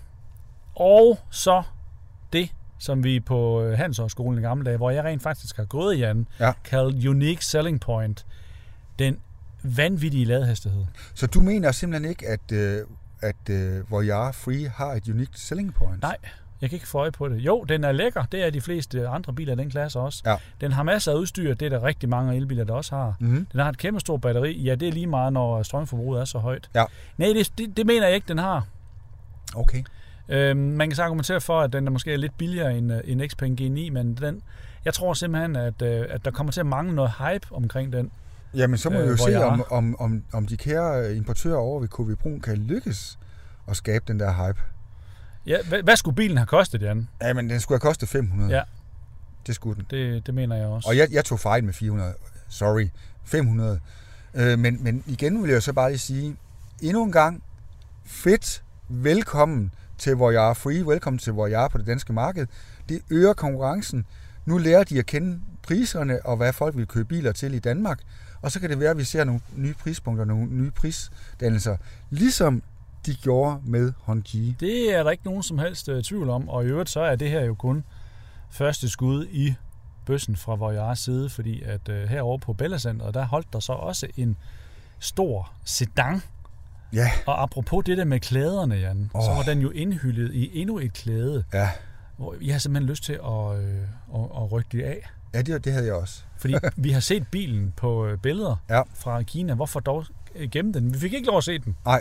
Og så det, som vi på Handelshøjskolen i gamle dage, hvor jeg rent faktisk har gået, Jan, ja. kaldt Unique Selling Point. Den vanvittige ladehastighed. Så du mener simpelthen ikke, at, øh, at øh, Voyar Free har et Unique Selling Point? Nej. Jeg kan ikke få øje på det. Jo, den er lækker. Det er de fleste andre biler i den klasse også. Ja. Den har masser af udstyr. Det er der rigtig mange elbiler, der også har. Mm-hmm. Den har et kæmpe stort batteri. Ja, det er lige meget, når strømforbruget er så højt. Ja. Nej, det, det, det mener jeg ikke, den har. Okay. Øhm, man kan så argumentere for, at den er måske lidt billigere end en Xpeng G ni, men den, jeg tror simpelthen, at, at der kommer til at mangle noget hype omkring den. Jamen, så må øh, vi jo se, om, om, om, om de kære importører over ved K V Brun kan lykkes at skabe den der hype. Ja, hvad, hvad skulle bilen have kostet, Jan? Ja, men den skulle have kostet fem hundrede. Ja. Det skulle den. Det, det mener jeg også. Og jeg, jeg tog fejl med fire hundrede. Sorry. fem hundrede. Øh, men, men igen vil jeg så bare lige sige, endnu en gang, fedt, velkommen til Voyar Free, velkommen til Voyar på det danske marked. Det øger konkurrencen. Nu lærer de at kende priserne og hvad folk vil købe biler til i Danmark. Og så kan det være, at vi ser nogle nye prispunkter, nogle nye prisdannelser. Ligesom de gjorde med Honji. Det er der ikke nogen som helst uh, tvivl om, og i øvrigt så er det her jo kun første skud i bøssen fra Voyars side, fordi at uh, herovre på Bella Centret, der holdt der så også en stor sedan. Ja. Og apropos det der med klæderne, Jan, oh. så var den jo indhyllet i endnu et klæde, ja. hvor jeg har simpelthen lyst til at, øh, at, at rykke det af. Ja, det, det havde jeg også. Fordi vi har set bilen på billeder ja. fra Kina. Hvorfor dog gemme den? Vi fik ikke lov at se den. Nej.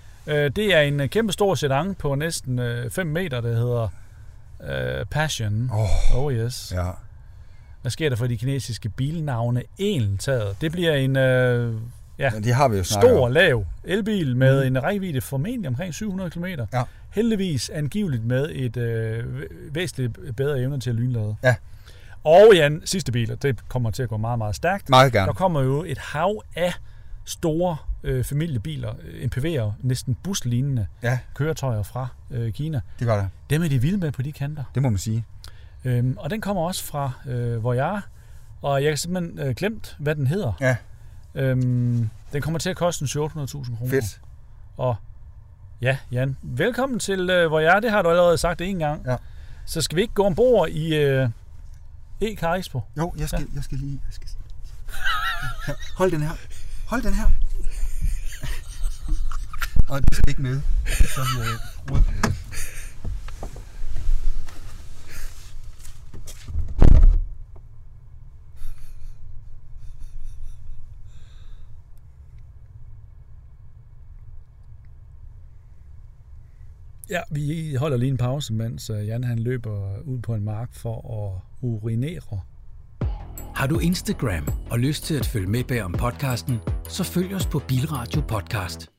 Det er en kæmpe stor sedan på næsten fem meter, der hedder uh, Passion. Oh, oh yes. Ja. Hvad sker der for de kinesiske bilnavne egentlig taget? Det bliver en uh, ja, ja, de har vi jo stor, lav elbil med mm. en rækkevidde formentlig omkring syv hundrede kilometer. Ja. Heldigvis angiveligt med et uh, væsentligt bedre evne til at lynlade. Ja. Og Jan, sidste biler, det kommer til at gå meget, meget stærkt. Meget gerne. Der kommer jo et hav af store øh, familiebiler, M P V'er, næsten buslignende ja. køretøjer fra øh, Kina. Det var der. Dem er de vilde med på de kanter. Det må man sige. Øhm, og den kommer også fra øh, Voyar, og jeg har simpelthen øh, glemt, hvad den hedder. Ja. Øhm, den kommer til at koste syv hundrede tusind kroner. Fedt. Og ja, Jan, velkommen til øh, Voyar, det har du allerede sagt en gang. Ja. Så skal vi ikke gå ombord i øh, E-Car Expo? Jo, jeg skal, ja. jeg skal lige... Jeg skal... Ja, hold den her. Hold den her. Og det skal ikke med. Så vi øh, Ja, vi holder lige en pause, mens Jan han løber ud på en mark for at urinere. Har du Instagram og lyst til at følge med bag om podcasten, så følg os på Bilradio Podcast.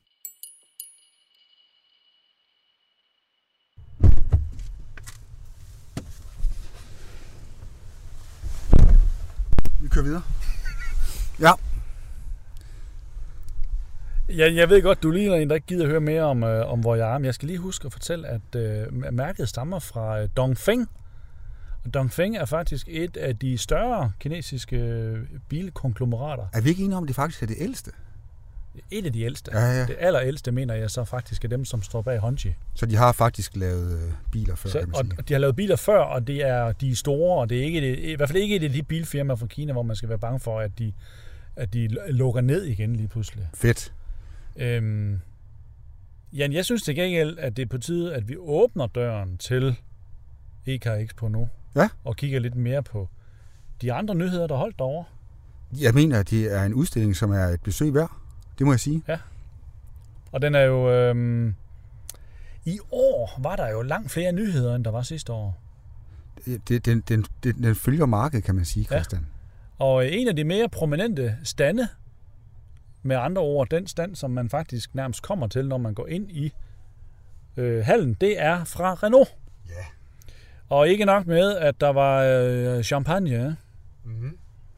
Vi kører videre. Ja. Ja, jeg ved godt, du ligner en, der ikke gider høre mere om, øh, om hvor jeg er, men jeg skal lige huske at fortælle, at øh, mærket stammer fra øh, Dongfeng. Og Dongfeng er faktisk et af de større kinesiske øh, bilkonglomerater. Er vi ikke enige om, at det faktisk er det ældste? Et af de ældste. Ja, ja. Det allerældste, mener jeg så faktisk, er dem, som står bag Hongqi. Så de har faktisk lavet øh, biler før, så, kan man sige. Og de har lavet biler før, og det er de er store, og det er ikke det, i hvert fald ikke et af de bilfirmaer fra Kina, hvor man skal være bange for, at de, at de lukker ned igen lige pludselig. Fedt. Øhm, Jan, jeg synes til gengæld, at det er på tide, at vi åbner døren til E K Expo nu. Ja. Og kigger lidt mere på de andre nyheder, der holdt derovre. Jeg mener, at det er en udstilling, som er et besøg værd. Det må jeg sige. Ja. Og den er jo... Øhm, I år var der jo langt flere nyheder, end der var sidste år. Det, den, den, den, den følger markedet, kan man sige, Christian. Ja. Og en af de mere prominente stande, med andre ord, den stand, som man faktisk nærmest kommer til, når man går ind i øh, hallen, det er fra Renault. Ja. Yeah. Og ikke nok med, at der var øh, champagne. Mm-hmm.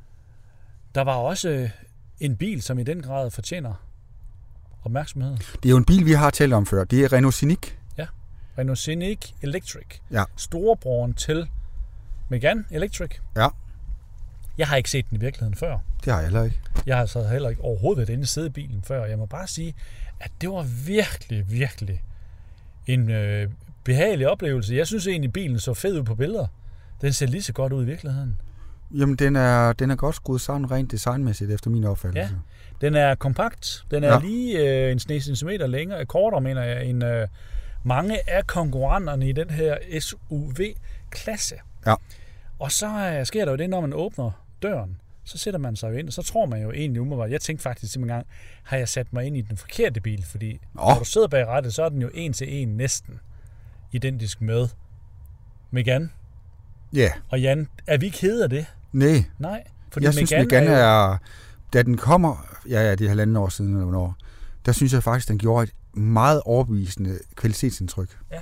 Der var også en bil, som i den grad fortjener opmærksomhed. Det er jo en bil, vi har talt om før. Det er Renault Scenic. Ja, Renault Scenic Electric. Ja. Storebroren til Megane Electric. Ja. Jeg har ikke set den i virkeligheden før. Det har jeg heller ikke. Jeg har så heller ikke overhovedet været inde i sædebilen før. Jeg må bare sige, at det var virkelig, virkelig en øh, behagelig oplevelse. Jeg synes egentlig, bilen så fed ud på billeder. Den ser lige så godt ud i virkeligheden. Jamen, den er, den er godt skruet sammen rent designmæssigt, efter min opfattelse. Ja, den er kompakt. Den er ja. lige øh, en snes centimeter længere, kortere, mener jeg, end øh, mange af konkurrenterne i den her S U V-klasse. Ja. Og så øh, sker der jo det, når man åbner døren, så sætter man sig jo ind, og så tror man jo egentlig umiddelbart. Jeg tænkte faktisk simpelthen gang, har jeg sat mig ind i den forkerte bil, fordi Nå. når du sidder bag rattet, så er den jo en til en næsten identisk med Megane. Ja. Yeah. Og Jan, er vi kede af det? Nej. Nej. Fordi jeg synes, Megane er, er, da den kommer, ja, ja, det er halvanden år siden, eller hvornår, der synes jeg faktisk, den gjorde et meget overbevisende kvalitetsindtryk. Ja.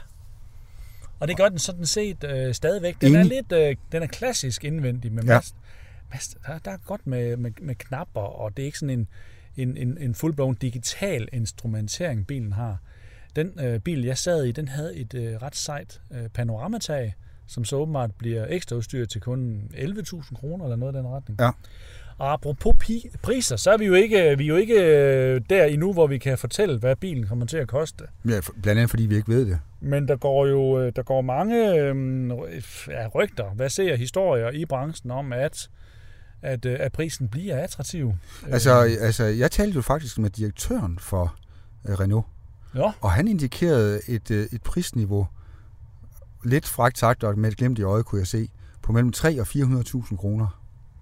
Og det gør den sådan set øh, stadigvæk. Den Enig. er lidt, øh, den er klassisk indvendig med ja. mast. mast der, der er godt med, med, med knapper, og det er ikke sådan en, en, en, en full-blown digital instrumentering, bilen har. Den øh, bil, jeg sad i, den havde et øh, ret sejt øh, panoramatag, som så åbenbart bliver ekstra udstyr til kun elleve tusind kroner eller noget i den retning. Ja. Og apropos pi- priser, så er vi jo ikke, vi er jo ikke der endnu, hvor vi kan fortælle, hvad bilen kommer til at koste. Ja, blandt andet fordi vi ikke ved det. Men der går jo der går mange øhm, ja, rygter, hvad ser historier i branchen om, at, at, at prisen bliver attraktiv. Altså, altså, jeg talte jo faktisk med direktøren for uh, Renault, ja. og han indikerede et, et prisniveau, lidt frækt sagt, og med et glimt i øjet kunne jeg se, på mellem tre hundrede tusind og fire hundrede tusind kroner.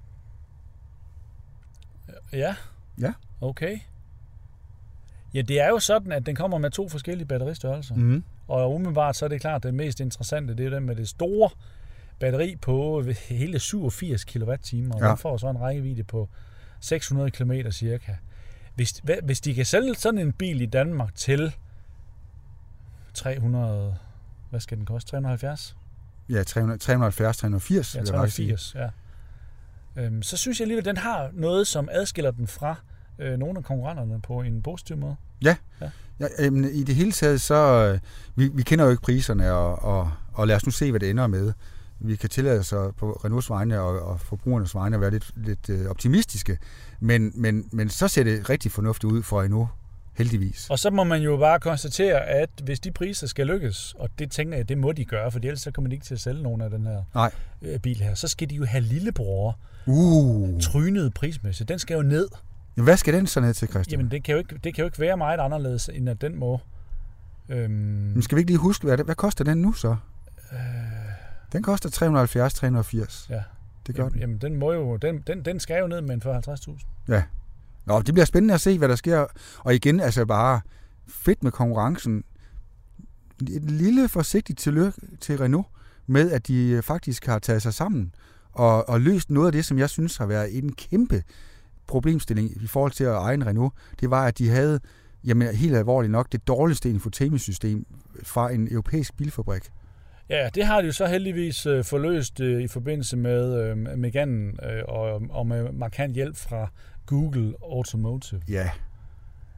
Ja? Ja. Okay. Ja, det er jo sådan, at den kommer med to forskellige batteristørrelser. Mm. Og umiddelbart så er det klart, at det mest interessante, det er den med det store batteri på hele syvogfirs kilowatt-timer. Og ja. Den får så en rækkevidde på seks hundrede kilometer cirka. Hvis, hvis de kan sælge sådan en bil i Danmark til tre hundrede... Hvad skal den koste? tre hundrede og halvfjerds? Ja, tre hundrede og halvfjerds, tre hundrede og firs. Ja, tre hundrede og firs, ja. Øhm, så synes jeg alligevel, at den har noget, som adskiller den fra øh, nogle af konkurrenterne på en positiv måde. Ja, ja. ja øhm, i det hele taget, så... Øh, vi, vi kender jo ikke priserne, og, og, og lad os nu se, hvad det ender med. Vi kan tillade os på Renaults vegne og, og forbrugernes vegne at være lidt, lidt øh, optimistiske, men, men, men så ser det rigtig fornuftigt ud for Renault. Heldigvis. Og så må man jo bare konstatere, at hvis de priser skal lykkes, og det tænker jeg, det må de gøre, for ellers så kommer de ikke til at sælge nogen af den her Nej. bil her, så skal de jo have lillebror uh. trynet prismæssigt. Den skal jo ned. Hvad skal den så ned til, Christian? Jamen, det kan jo ikke, det kan jo ikke være meget anderledes, end at den må... Øhm... Men skal vi ikke lige huske, hvad, det, hvad koster den nu så? Øh... Den koster tre hundrede og halvfjerds til tre hundrede og firs. Ja. Det gør jamen, den. Jamen, den, må jo, den, den, den skal jo ned med en fyrre til halvtreds tusind. Ja. Nå, det bliver spændende at se, hvad der sker. Og igen, altså bare fedt med konkurrencen. Et lille forsigtigt tillykke til Renault med, at de faktisk har taget sig sammen og, og løst noget af det, som jeg synes har været en kæmpe problemstilling i forhold til at eje en Renault. Det var, at de havde, jamen helt alvorligt nok, det dårligste infotainmentsystem fra en europæisk bilfabrik. Ja, det har de jo så heldigvis øh, forløst øh, i forbindelse med øh, Megane øh, og, og med markant hjælp fra Google Automotive. Ja.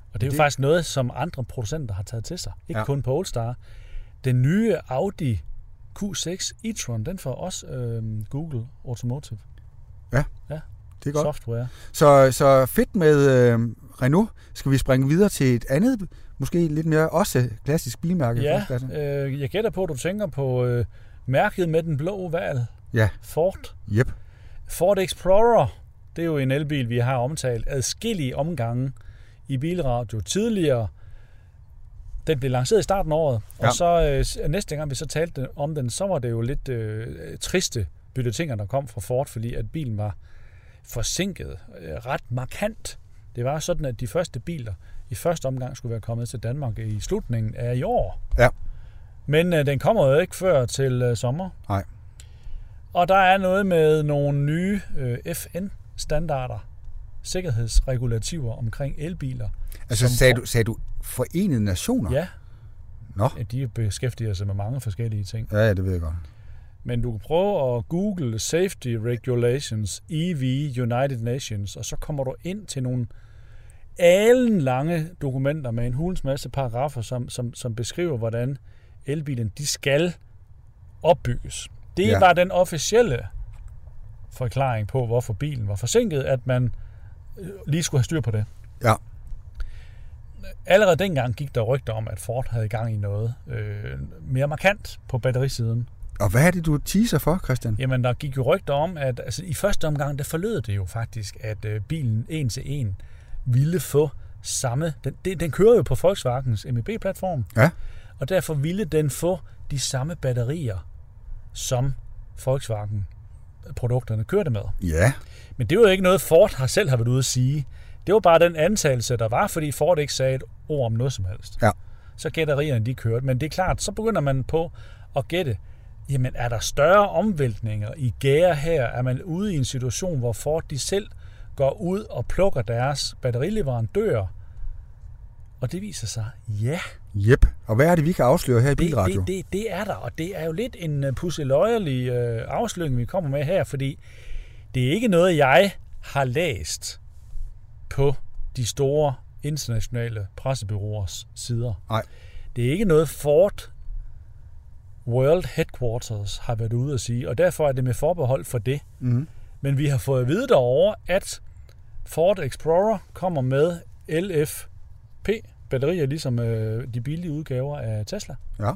Og det er jo det... faktisk noget, som andre producenter har taget til sig. Ikke ja. kun Polestar. Den nye Audi Q seks e-tron, den får også øh, Google Automotive. Ja, ja, det er godt. Software. Så, så fedt med øh, Renault. Skal vi springe videre til et andet, måske lidt mere også klassisk bilmærke? Ja, øh, jeg gætter på, at du tænker på øh, mærket med den blå oval. Ja. Ford. Yep. Ford Explorer, det er jo en elbil, vi har omtalt adskillige omgange i Bilradio tidligere. Den blev lanceret i starten af året, ja. og så øh, næste gang vi så talte om den, så var det jo lidt øh, triste bylletinger, der kom fra Ford, fordi at bilen var forsinket øh, ret markant. Det var sådan, at de første biler i første omgang skulle være kommet til Danmark i slutningen af i år. Ja. Men øh, den kommer jo ikke før til øh, sommer. Nej. Og der er noget med nogle nye øh, F N-standarder, sikkerhedsregulativer omkring elbiler. Altså sagde du, sagde du Forenede Nationer? Ja. Nå. Ja, de beskæftiger sig med mange forskellige ting. Ja, ja, det ved jeg godt. Men du kan prøve at google Safety Regulations E V United Nations, og så kommer du ind til nogle alenlange dokumenter med en hulens masse paragrafer, som, som, som beskriver, hvordan elbilen de skal opbygges. Det ja. var den officielle forklaring på, hvorfor bilen var forsinket, at man lige skulle have styr på det. Ja. Allerede dengang gik der rygter om, at Ford havde gang i noget øh, mere markant på batterisiden. Og hvad er det, du teaser for, Christian? Jamen, der gik jo rygter om, at altså, i første omgang, der forlød det jo faktisk, at øh, bilen en til en ville få samme... Den, den, den kører jo på Volkswagens M E B-platform, ja. og derfor ville den få de samme batterier, som Volkswagen-produkterne kørte med. Ja. Men det var jo ikke noget, Ford har selv har været ude at sige. Det var bare den antagelse, der var, fordi Ford ikke sagde et ord om noget som helst. Ja. Så gætterierne, de kørte. Men det er klart, så begynder man på at gætte, jamen er der større omvæltninger i gære her? Er man ude i en situation, hvor Ford de selv går ud og plukker deres batterileverandører? Og det viser sig, ja. Jep. Og hvad er det, vi kan afsløre her i Bilradio? Det, det, det, det er der, og det er jo lidt en pusseløjerlig øh, afsløring, vi kommer med her, fordi det er ikke noget, jeg har læst på de store internationale pressebyråers sider. Nej. Det er ikke noget, Ford World Headquarters har været ude at sige, og derfor er det med forbehold for det. Mm-hmm. Men vi har fået at vide derovre, at Ford Explorer kommer med L F P-batterier, ligesom øh, de billige udgaver af Tesla. Ja.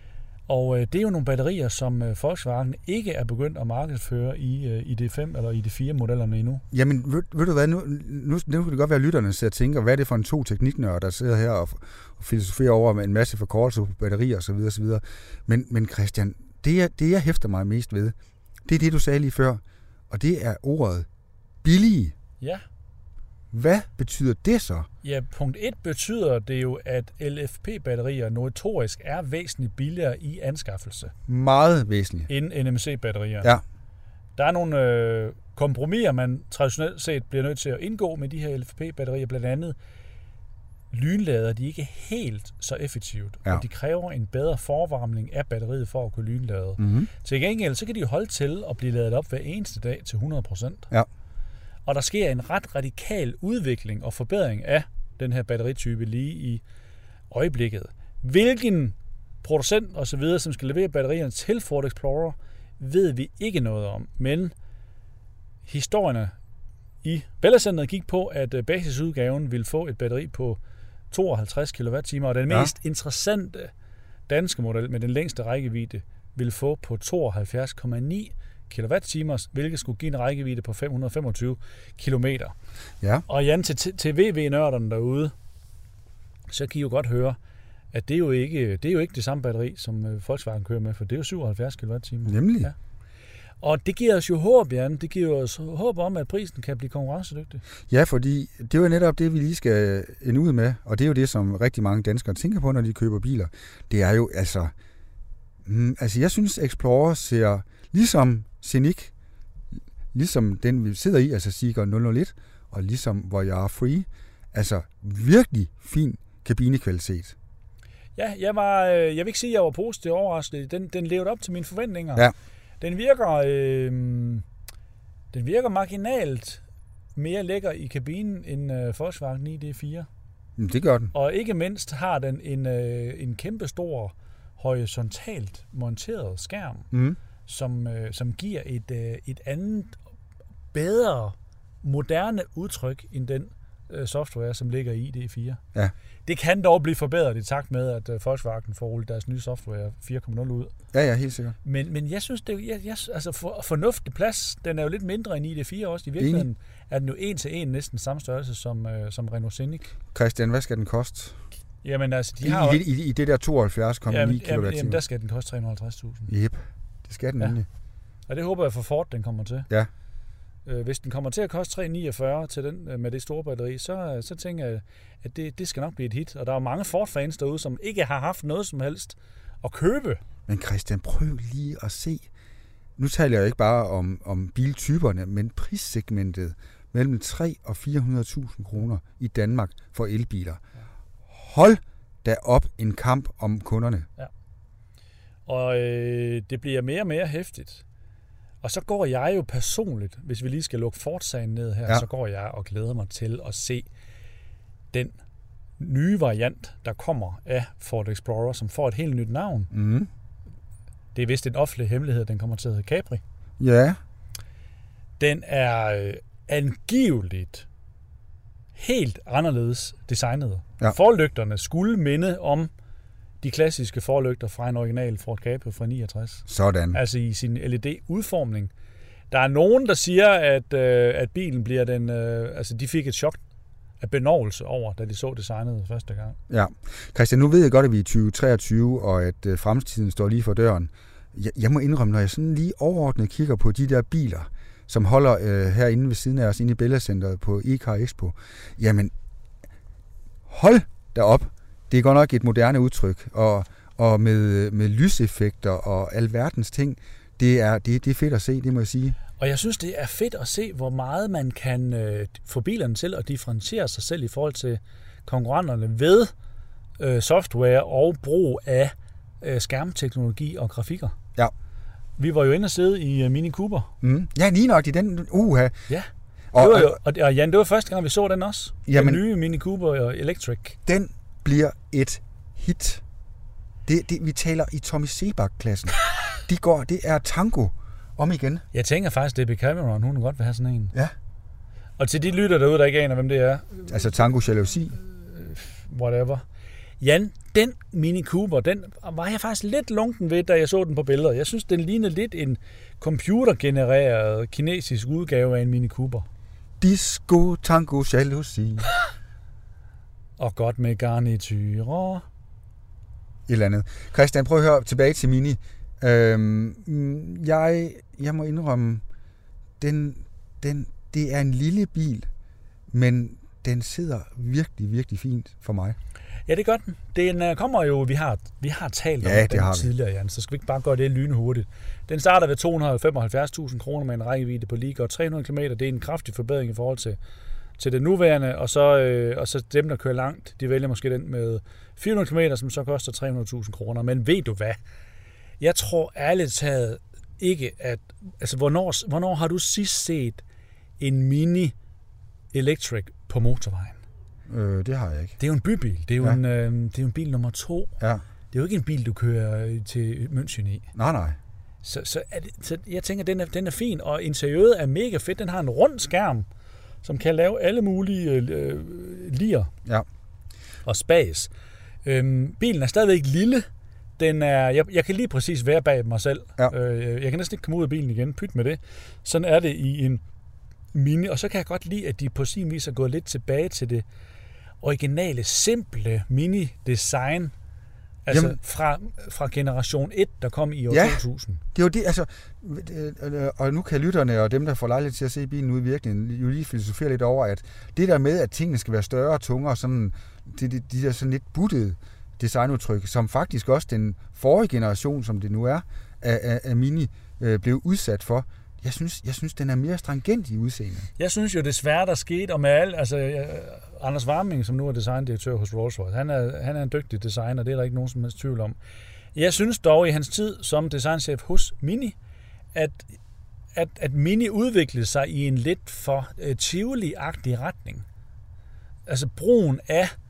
Og øh, det er jo nogle batterier, som øh, Volkswagen ikke er begyndt at markedsføre i, øh, i D fem eller i D fire modellerne endnu. Jamen, ved, ved du hvad, nu, nu, nu kan det godt være, at lytterne sidder og tænker, hvad er det for en to tekniknørder, der sidder her og, og filosoferer over med en masse forkortelser på batterier osv. osv. Men, men Christian, det jeg, det jeg hæfter mig mest ved, det er det, du sagde lige før, og det er ordet billige. Ja. Hvad betyder det så? Ja, punkt et betyder det jo, at L F P-batterier notorisk er væsentligt billigere i anskaffelse. Meget væsentligt. End N M C-batterier. Ja. Der er nogle øh, kompromiser, man traditionelt set bliver nødt til at indgå med de her L F P-batterier. Blandt andet lynlader, de er ikke helt så effektivt, ja. Og de kræver en bedre forvarmning af batteriet for at kunne lynlade. Mm-hmm. Til gengæld, så kan de holde til at blive ladet op hver eneste dag til hundrede procent. Ja. Og der sker en ret radikal udvikling og forbedring af den her batteritype lige i øjeblikket. Hvilken producent og så videre, som skal levere batterierne til Ford Explorer, ved vi ikke noget om. Men historierne i Bellacenteret gik på, at basisudgaven ville få et batteri på tooghalvtreds kilowatt-timer, og den ja. mest interessante danske model med den længste rækkevidde vil få på tooghalvfjerds komma ni kilowatt-timer, hvilket skulle give en rækkevidde på fem hundrede og femogtyve kilometer. Ja. Og Jan, til, til V V-nørderne derude, så kan I jo godt høre, at det er jo ikke det, er jo ikke det samme batteri, som Volkswagen kører med, for det er jo syvoghalvfjerds kilowatt-timer. Nemlig. Ja. Og det giver os jo håb, Jan. Det giver os håb om, at prisen kan blive konkurrencedygtig. Ja, fordi det er jo netop det, vi lige skal ende ud med, og det er jo det, som rigtig mange danskere tænker på, når de køber biler. Det er jo altså... Mm, altså, jeg synes, Explorer ser ligesom Scenic, ligesom den, vi sidder i, altså Seeker nul nul et, og ligesom Voyage Free, altså virkelig fin kabinekvalitet. Ja, jeg var, jeg vil ikke sige, at jeg var positivt overrasket. Den, den levede op til mine forventninger. Ja. Den virker, øh, den virker marginalt mere lækker i kabinen end øh, Volkswagen ni D fire. Det gør den. Og ikke mindst har den en, øh, en kæmpe stor horisontalt monteret skærm, Mm. som, øh, som giver et, øh, et andet, bedre, moderne udtryk end den øh, software, som ligger i I D fire. Ja. Det kan dog blive forbedret i takt med, at øh, Volkswagen får rullet deres nye software fire punkt nul ud. Ja, ja, helt sikkert. Men, men jeg synes, det jeg, jeg, altså for, fornuftig plads, den er jo lidt mindre end I D fire også. I virkeligheden Enig. er den jo en til en næsten samme størrelse som, øh, som Renault Scenic. Christian, hvad skal den koste? Jamen altså, de I, har i, jo... i, I det der tooghalvfjerds komma ni Jamen, jamen, kilowatt jamen, der skal den koste tre hundrede og halvtreds tusind. Jep, det skal den Ja. nemlig. Og det håber jeg for Ford, den kommer til. Ja. Øh, hvis den kommer til at koste tre hundrede og niogfyrre til den, øh, med det store batteri, så, så tænker jeg, at det, det skal nok blive et hit. Og der er mange Ford-fans derude, som ikke har haft noget som helst at købe. Men Christian, prøv lige at se. Nu taler jeg ikke bare om, om biltyperne, men prissegmentet mellem tre og fire hundrede tusind kroner i Danmark for elbiler. Hold da op en kamp om kunderne. Og øh, det bliver mere og mere hæftigt. Og så går jeg jo personligt, hvis vi lige skal lukke Ford-sagen ned her, Ja. så går jeg og glæder mig til at se den nye variant, der kommer af Ford Explorer, som får et helt nyt navn. Mm. Det er vist en offentlig hemmelighed, at den kommer til at hedde Capri. Ja, Den er øh, angiveligt helt anderledes designet. Ja. Forlygterne skulle minde om de klassiske forlygter fra en original Ford Capri fra niogtres. sådan. Altså i sin L E D-udformning. Der er nogen, der siger, at, øh, at bilen bliver den... Øh, altså, de fik et chok af benovelse over, da de så designet første gang. Ja. Christian, nu ved jeg godt, at vi er i tyve treogtyve, og at øh, fremtiden står lige for døren. Jeg, jeg må indrømme, når jeg sådan lige overordnet kigger på de der biler, som holder øh, herinde ved siden af os, inde i Bella Centeret på e-car Expo, jamen, hold da op. Det er godt nok et moderne udtryk, og, og med, med lyseffekter og alverdens ting. Det er, det, det er fedt at se, det må jeg sige. Og jeg synes, det er fedt at se, hvor meget man kan øh, få bilerne til at differentiere sig selv i forhold til konkurrenterne ved øh, software og brug af øh, skærmteknologi og grafikker. Ja. Vi var jo inde og sidde i uh, Mini Cooper. Mm. Ja, lige nok i den uha. Ja. Og, Det var jo, og, og Jan, det var første gang, vi så den også. Jamen- Den nye Mini Cooper Electric. den bliver et hit. Det, det, vi taler i Tommy Sebak-klassen. De går, det er tango om igen. Jeg tænker faktisk, det er Cameron, hun godt vil have sådan en. Ja. Og til de lytter derude, der ikke aner, hvem det er, Altså tango jalousi. whatever. Jan, den Mini Cooper, den var jeg faktisk lidt lunken ved, da jeg så den på billeder. Jeg synes, den lignede lidt en computergenereret kinesisk udgave af en Mini Cooper. Disco, tango, jalousi. Og godt med garnityrer. Et eller andet. Christian, prøv at høre tilbage til Mini. Øhm, jeg, jeg må indrømme, den, den, det er en lille bil, men den sidder virkelig, virkelig fint for mig. Ja, det gør den. Den kommer jo, vi har, vi har talt om Ja, det den har vi. tidligere, Jan, så skal vi ikke bare gøre det lynhurtigt. Den starter ved to hundrede og femoghalvfjerds tusind kroner med en rækkevidde på lige godt tre hundrede kilometer. Det er en kraftig forbedring i forhold til, til det nuværende, og så, øh, og så dem, der kører langt, de vælger måske den med fire hundrede kilometer, som så koster tre hundrede tusind kroner. Men ved du hvad? Jeg tror ærligt taget ikke, at... Altså, hvornår, hvornår har du sidst set en Mini Electric på motorvejen? Øh, det har jeg ikke. Det er jo en bybil. Det er jo, Ja. en, øh, det er jo en bil nummer to. Ja. Det er jo ikke en bil, du kører til München i. Nej, nej. Så, så, er det, så jeg tænker, den er, den er fin, og interiøret er mega fedt. Den har en rund skærm, som kan lave alle mulige øh, lir Ja. og spas. Øhm, bilen er stadigvæk lille. Den er, jeg, jeg kan lige præcis være bag mig selv. Ja. Øh, jeg kan næsten ikke komme ud af bilen igen. Pyt med det. Sådan er det i en Mini. Og så kan jeg godt lide, at de på sin vis er gået lidt tilbage til det originale, simple Mini-design. Altså Jamen. fra, fra generation et, der kom i år Ja. to tusind. Det er jo det, altså, øh, og nu kan lytterne og dem, der får lejlighed til at se bilen ude i virkeligheden, jo lige filosofere lidt over, at det der med, at tingene skal være større og tungere, sådan, det, det, de der sådan lidt buttede designudtryk, som faktisk også den forrige generation, som det nu er, af, af, af Mini, øh, blev udsat for. Jeg synes, jeg synes, den er mere stringent i udseendet. Jeg synes jo desværre, der skete, og med alt, altså øh, Anders Warming, som nu er designdirektør hos Rolls-Royce, han er, han er en dygtig designer, det er der ikke nogen som helst tvivl om. Jeg synes dog i hans tid som designchef hos Mini, at, at, at Mini udviklede sig i en lidt for øh, Tivoli-agtig retning. Altså brugen af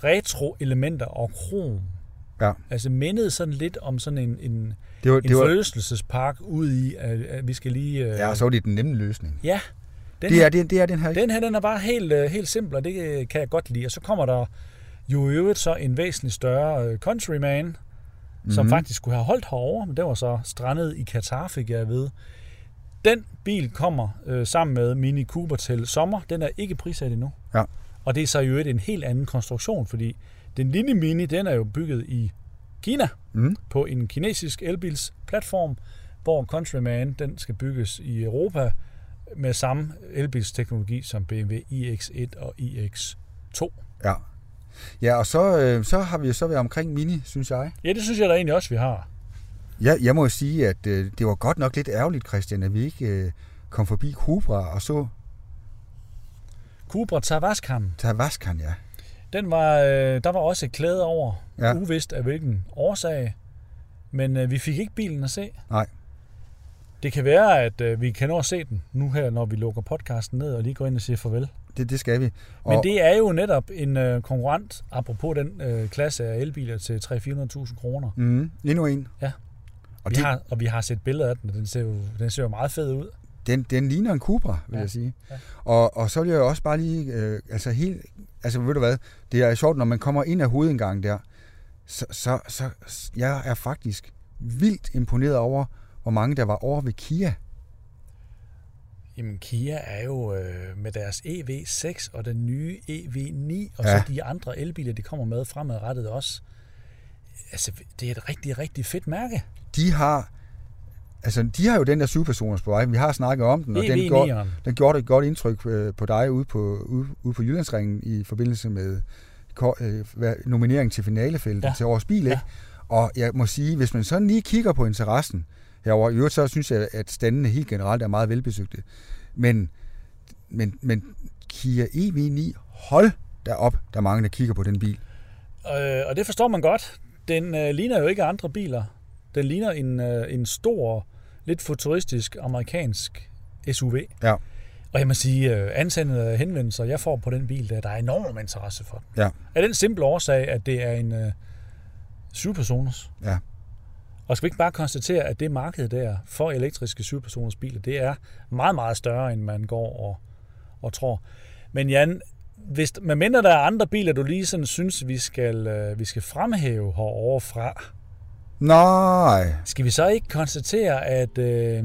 retro-elementer og krom. Ja. Altså mindede sådan lidt om sådan en, en, det var, en det var, forlystelsespark ude i, at, at vi skal lige... Uh... Ja, og så var det den nemme løsning. Ja. Den det, her, er, det, det er den her. Den her, den er bare helt, helt simpel, og det kan jeg godt lide. Og så kommer der jo i øvrigt så en væsentligt større Countryman, mm-hmm. som faktisk skulle have holdt herovre, men den var så strandet i Katar, fik jeg at vide. Den bil kommer øh, sammen med Mini Cooper til sommer. Den er ikke prissat endnu. Ja. Og det er så i øvrigt en helt anden konstruktion, fordi den lille Mini, den er jo bygget i Kina mm. på en kinesisk elbilsplatform, hvor Countryman, den skal bygges i Europa med samme elbilsteknologi som B M W i X et og i X to. Ja. Ja, og så, øh, så har vi jo så været omkring Mini, synes jeg. Ja, det synes jeg da egentlig også, vi har. Ja, jeg må jo sige, at øh, det var godt nok lidt ærgerligt, Christian, at vi ikke øh, kom forbi Cupra og så... Cupra Tavascan. Tavascan, ja. Den var, øh, der var også et klæde over, ja. uvist af hvilken årsag, men øh, vi fik ikke bilen at se. Nej. Det kan være, at øh, vi kan nå at se den nu her, når vi lukker podcasten ned og lige går ind og siger farvel. Det, det skal vi. Og... Men det er jo netop en øh, konkurrent, apropos den øh, klasse af elbiler til tre hundrede til fire hundrede tusind kroner. Mm, endnu en. Ja. Og vi, det... har, og vi har set billeder af den, og den ser jo, den ser jo meget fed ud. Den, den ligner en Cupra, vil ja. jeg sige. Ja. Og, og så vil jeg jo også bare lige, øh, altså helt, altså ved du hvad, det er sjovt, når man kommer ind af hovedindgangen der, så, så, så jeg er faktisk vildt imponeret over, hvor mange der var over ved Kia. Jamen Kia er jo øh, med deres E V seks og den nye E V ni, og ja. så de andre elbiler, de kommer med fremadrettet også. Altså, det er et rigtig, rigtig fedt mærke. De har, altså, de har jo den der syv-personers på vej. Vi har snakket om den, og E V den gjorde, den gjorde et godt indtryk på dig ude på, ude, ude på Jyllandsringen i forbindelse med øh, nominering til finalefeltet ja. til årets bil. Ikke? Ja. Og jeg må sige, hvis man sådan lige kigger på interessen herover, i øvrigt så synes jeg, at standene helt generelt er meget velbesøgte. Men, men, men Kia E V ni, hold derop, der er mange, der kigger på den bil. Øh, og det forstår man godt. Den øh, ligner jo ikke andre biler. Den ligner en, øh, en stor, lidt futuristisk amerikansk S U V. Ja. Og jeg må sige, øh, antallet af henvendelser, jeg får på den bil, der, der er enorm interesse for den. Ja. Af den simple årsag, at det er en øh, syv-personers. Ja. Og skal vi ikke bare konstatere, at det marked der for elektriske syv-personers biler, det er meget, meget større, end man går og, og tror. Men Jan, hvis, medmindre der er andre biler, du lige sådan synes, vi skal, øh, vi skal fremhæve herovre fra, nej. Skal vi så ikke konstatere, at øh,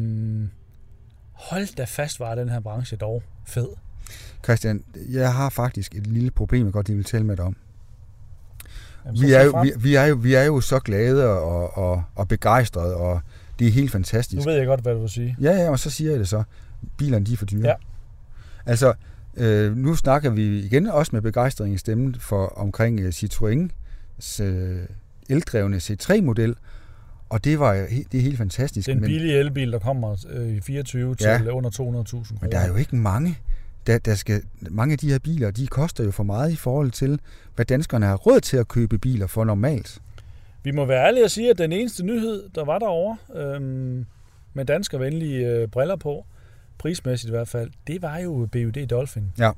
hold da fast var den her branche dog fed? Christian, jeg har faktisk et lille problem, jeg godt lige vil tale med dig om. Jamen, vi, er jo, vi, vi, er jo, vi er jo så glade og, og, og begejstrede, og det er helt fantastisk. Nu ved jeg godt, hvad du vil sige. Ja, ja, og så siger jeg det så. Bilerne, de er for dyre. Ja. Altså, øh, nu snakker vi igen også med begejstring i stemmen for omkring uh, Citroëns uh, eldrevne C tre model, og det var det er helt fantastisk. Den billige elbil, der kommer øh, i fireogtyve ja, til under to hundrede tusind kroner. Men der er jo ikke mange. Der, der skal, mange af de her biler, de koster jo for meget i forhold til, hvad danskerne har råd til at købe biler for normalt. Vi må være ærlige og sige, at den eneste nyhed, der var derovre, øhm, med danskervenlige øh, briller på, prismæssigt i hvert fald, det var jo B Y D Dolphin. Ja.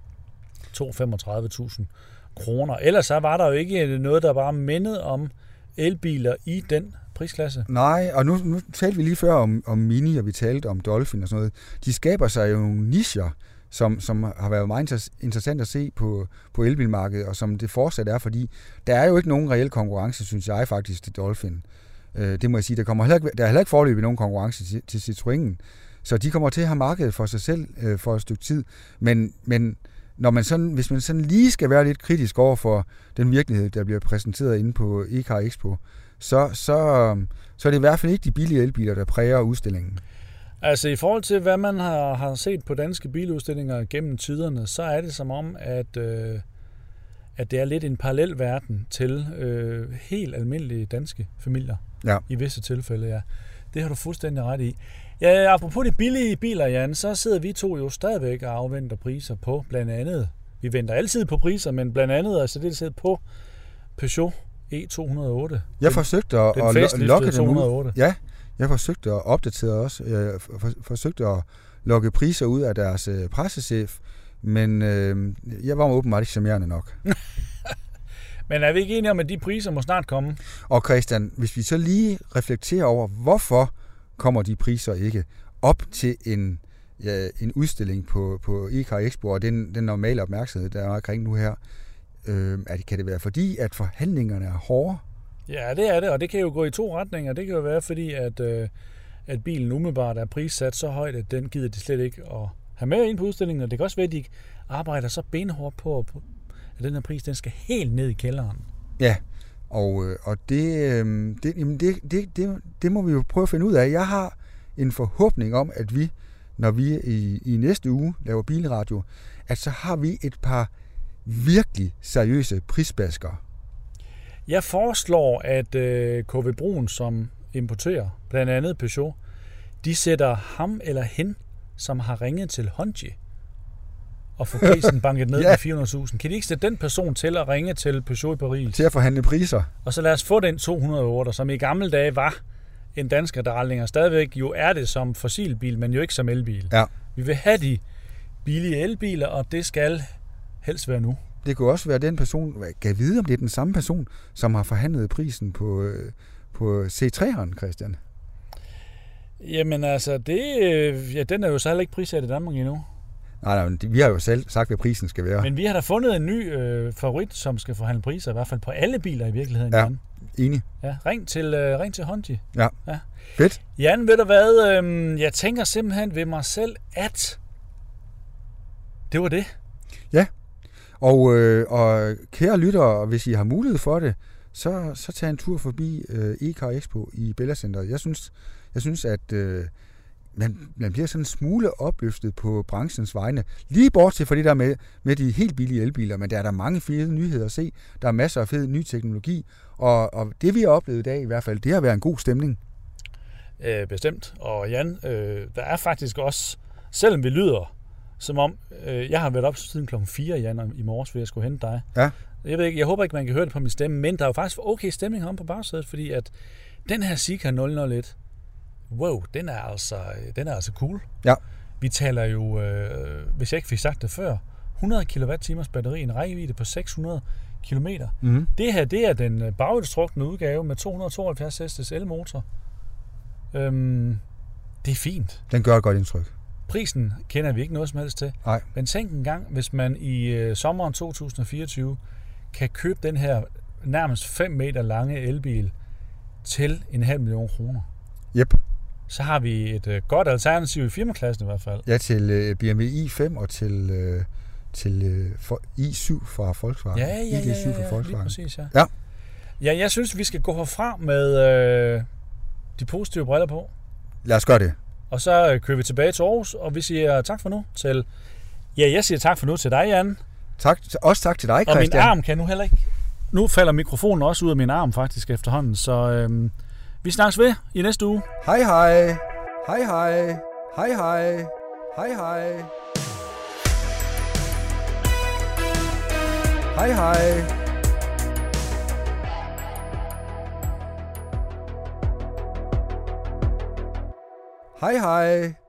to hundrede og femogtredive tusind kroner. Ellers så var der jo ikke noget, der bare mindede om elbiler i den prisklasse. Nej, og nu, nu talte vi lige før om, om Mini, og vi talte om Dolphin og sådan noget. De skaber sig jo nogle nicher, som, som har været meget interessant at se på, på elbilmarkedet, og som det fortsat er, fordi der er jo ikke nogen reel konkurrence, synes jeg faktisk, til Dolphin. Øh, det må jeg sige, der, kommer heller ikke, der er heller ikke foreløbig nogen konkurrence til, til Citroën, så de kommer til at have markedet for sig selv øh, for et stykke tid, men, men når man sådan, hvis man sådan lige skal være lidt kritisk over for den virkelighed, der bliver præsenteret inde på e-car Expo, så, så, så er det i hvert fald ikke de billige elbiler, der præger udstillingen. Altså i forhold til, hvad man har, har set på danske biludstillinger gennem tiderne, så er det som om, at, øh, at det er lidt en parallel verden til øh, helt almindelige danske familier. Ja. I visse tilfælde, ja. Det har du fuldstændig ret i. Ja, apropos de billige biler, Jan, så sidder vi to jo stadigvæk og afventer priser på blandt andet. Vi venter altid på priser, men blandt andet altså det sidder på Peugeot E to hundrede og otte. Jeg forsøgte at, at lokke den ud. Ja, jeg forsøgte at opdatere også. Jeg forsøgte at lokke priser ud af deres pressechef, men øh, jeg var åbenbart ikke charmerende nok. Men er vi ikke enige om, at de priser må snart komme? Og Christian, hvis vi så lige reflekterer over, hvorfor kommer de priser ikke op til en, ja, en udstilling på, på e-car Expo, og den, den normale opmærksomhed, der er omkring nu her, øh, er det, kan det være fordi, at forhandlingerne er hårde? Ja, det er det, og det kan jo gå i to retninger. Det kan jo være fordi, at, øh, at bilen umiddelbart er prissat så højt, at den gider de slet ikke at have med ind på udstillingen, og det kan også være, at de arbejder så benhårdt på, at den her pris, den skal helt ned i kælderen. Ja, og, og det, øh, det, jamen det, det, det, det må vi jo prøve at finde ud af. Jeg har en forhåbning om, at vi, når vi i, i næste uge laver bilradio, at så har vi et par virkelig seriøse prisbasker. Jeg foreslår, at øh, K V Bruun, som importerer blandt andet Peugeot, de sætter ham eller hen, som har ringet til Honji, og få prisen banket ned ja. med fire hundrede tusind. Kan de ikke sætte den person til at ringe til Peugeot i Paris? Til at forhandle priser. Og så lad os få den to hundrede otte, som i gamle dage var en dansker darling, og stadigvæk jo er det som fossilbil, men jo ikke som elbil. Ja. Vi vil have de billige elbiler, og det skal helst være nu. Det kunne også være den person, kan vide, om det er den samme person, som har forhandlet prisen på, på C tre'eren, Christian. Jamen altså, det, ja, den er jo så heller ikke prissat i Danmark endnu. Nej, nej, vi har jo selv sagt, hvad prisen skal være. Men vi har da fundet en ny øh, favorit, som skal forhandle priser, i hvert fald på alle biler i virkeligheden. Ja, Jan. enig. Ja, ring til, øh, ring til Honji. Ja, ja. Fedt. Jan, ved du hvad, øh, jeg tænker simpelthen ved mig selv, at det var det. Ja, og, øh, og kære lyttere, hvis I har mulighed for det, så, så tag en tur forbi øh, e-car Expo i Bella Center. Jeg synes, jeg synes at øh, man, man bliver sådan en smule opløftet på branchens vegne. Lige bortset fra det der med, med de helt billige elbiler, men der er der mange fede nyheder at se. Der er masser af fed ny teknologi, og, og det vi har oplevet i dag i hvert fald, det har været en god stemning. Øh, bestemt. Og Jan, øh, der er faktisk også, selvom vi lyder som om, øh, jeg har været op siden klokken fire, Jan, i morges, fordi jeg skulle hente dig. Ja. Jeg ved ikke, jeg håber ikke, man kan høre det på min stemme, men der er jo faktisk okay stemning om på bagsædet, fordi at den her Zeekr nul nul et, wow, den er altså, den er altså cool. Ja. Vi taler jo, øh, hvis jeg ikke fik sagt det før, hundrede kilowatt-timers batteri, en rækkevidde på seks hundrede kilometer. Mm-hmm. Det her, det er den bagudstrukne udgave med to hundrede og tooghalvfjerds hestes elmotor. Øhm, det er fint. Den gør et godt indtryk. Prisen kender vi ikke noget som helst til. Nej. Men tænk en gang, hvis man i øh, sommeren to tusind og fireogtyve kan købe den her nærmest fem meter lange elbil til en halv million kroner. Yep. Så har vi et øh, godt alternativ i firmaklassen i hvert fald. Ja, til øh, B M W i fem og til, øh, til øh, for, i syv fra Volkswagen. Ja, ja, ja, I D syv ja, ja, fra Volkswagen. lige præcis, ja. Ja. Ja, jeg synes, vi skal gå herfra med øh, de positive briller på. Lad os gøre det. Og så øh, kører vi tilbage til Aarhus, og vi siger tak for nu til... Ja, jeg siger tak for nu til dig, Jan. Tak, også tak til dig, Christian. Og min arm kan nu heller ikke... Nu falder mikrofonen også ud af min arm faktisk efterhånden, så øh, vi snakkes ved i næste uge. Hej hej. Hej hej. Hej hej. Hej hej. Hej hej. Hej hej.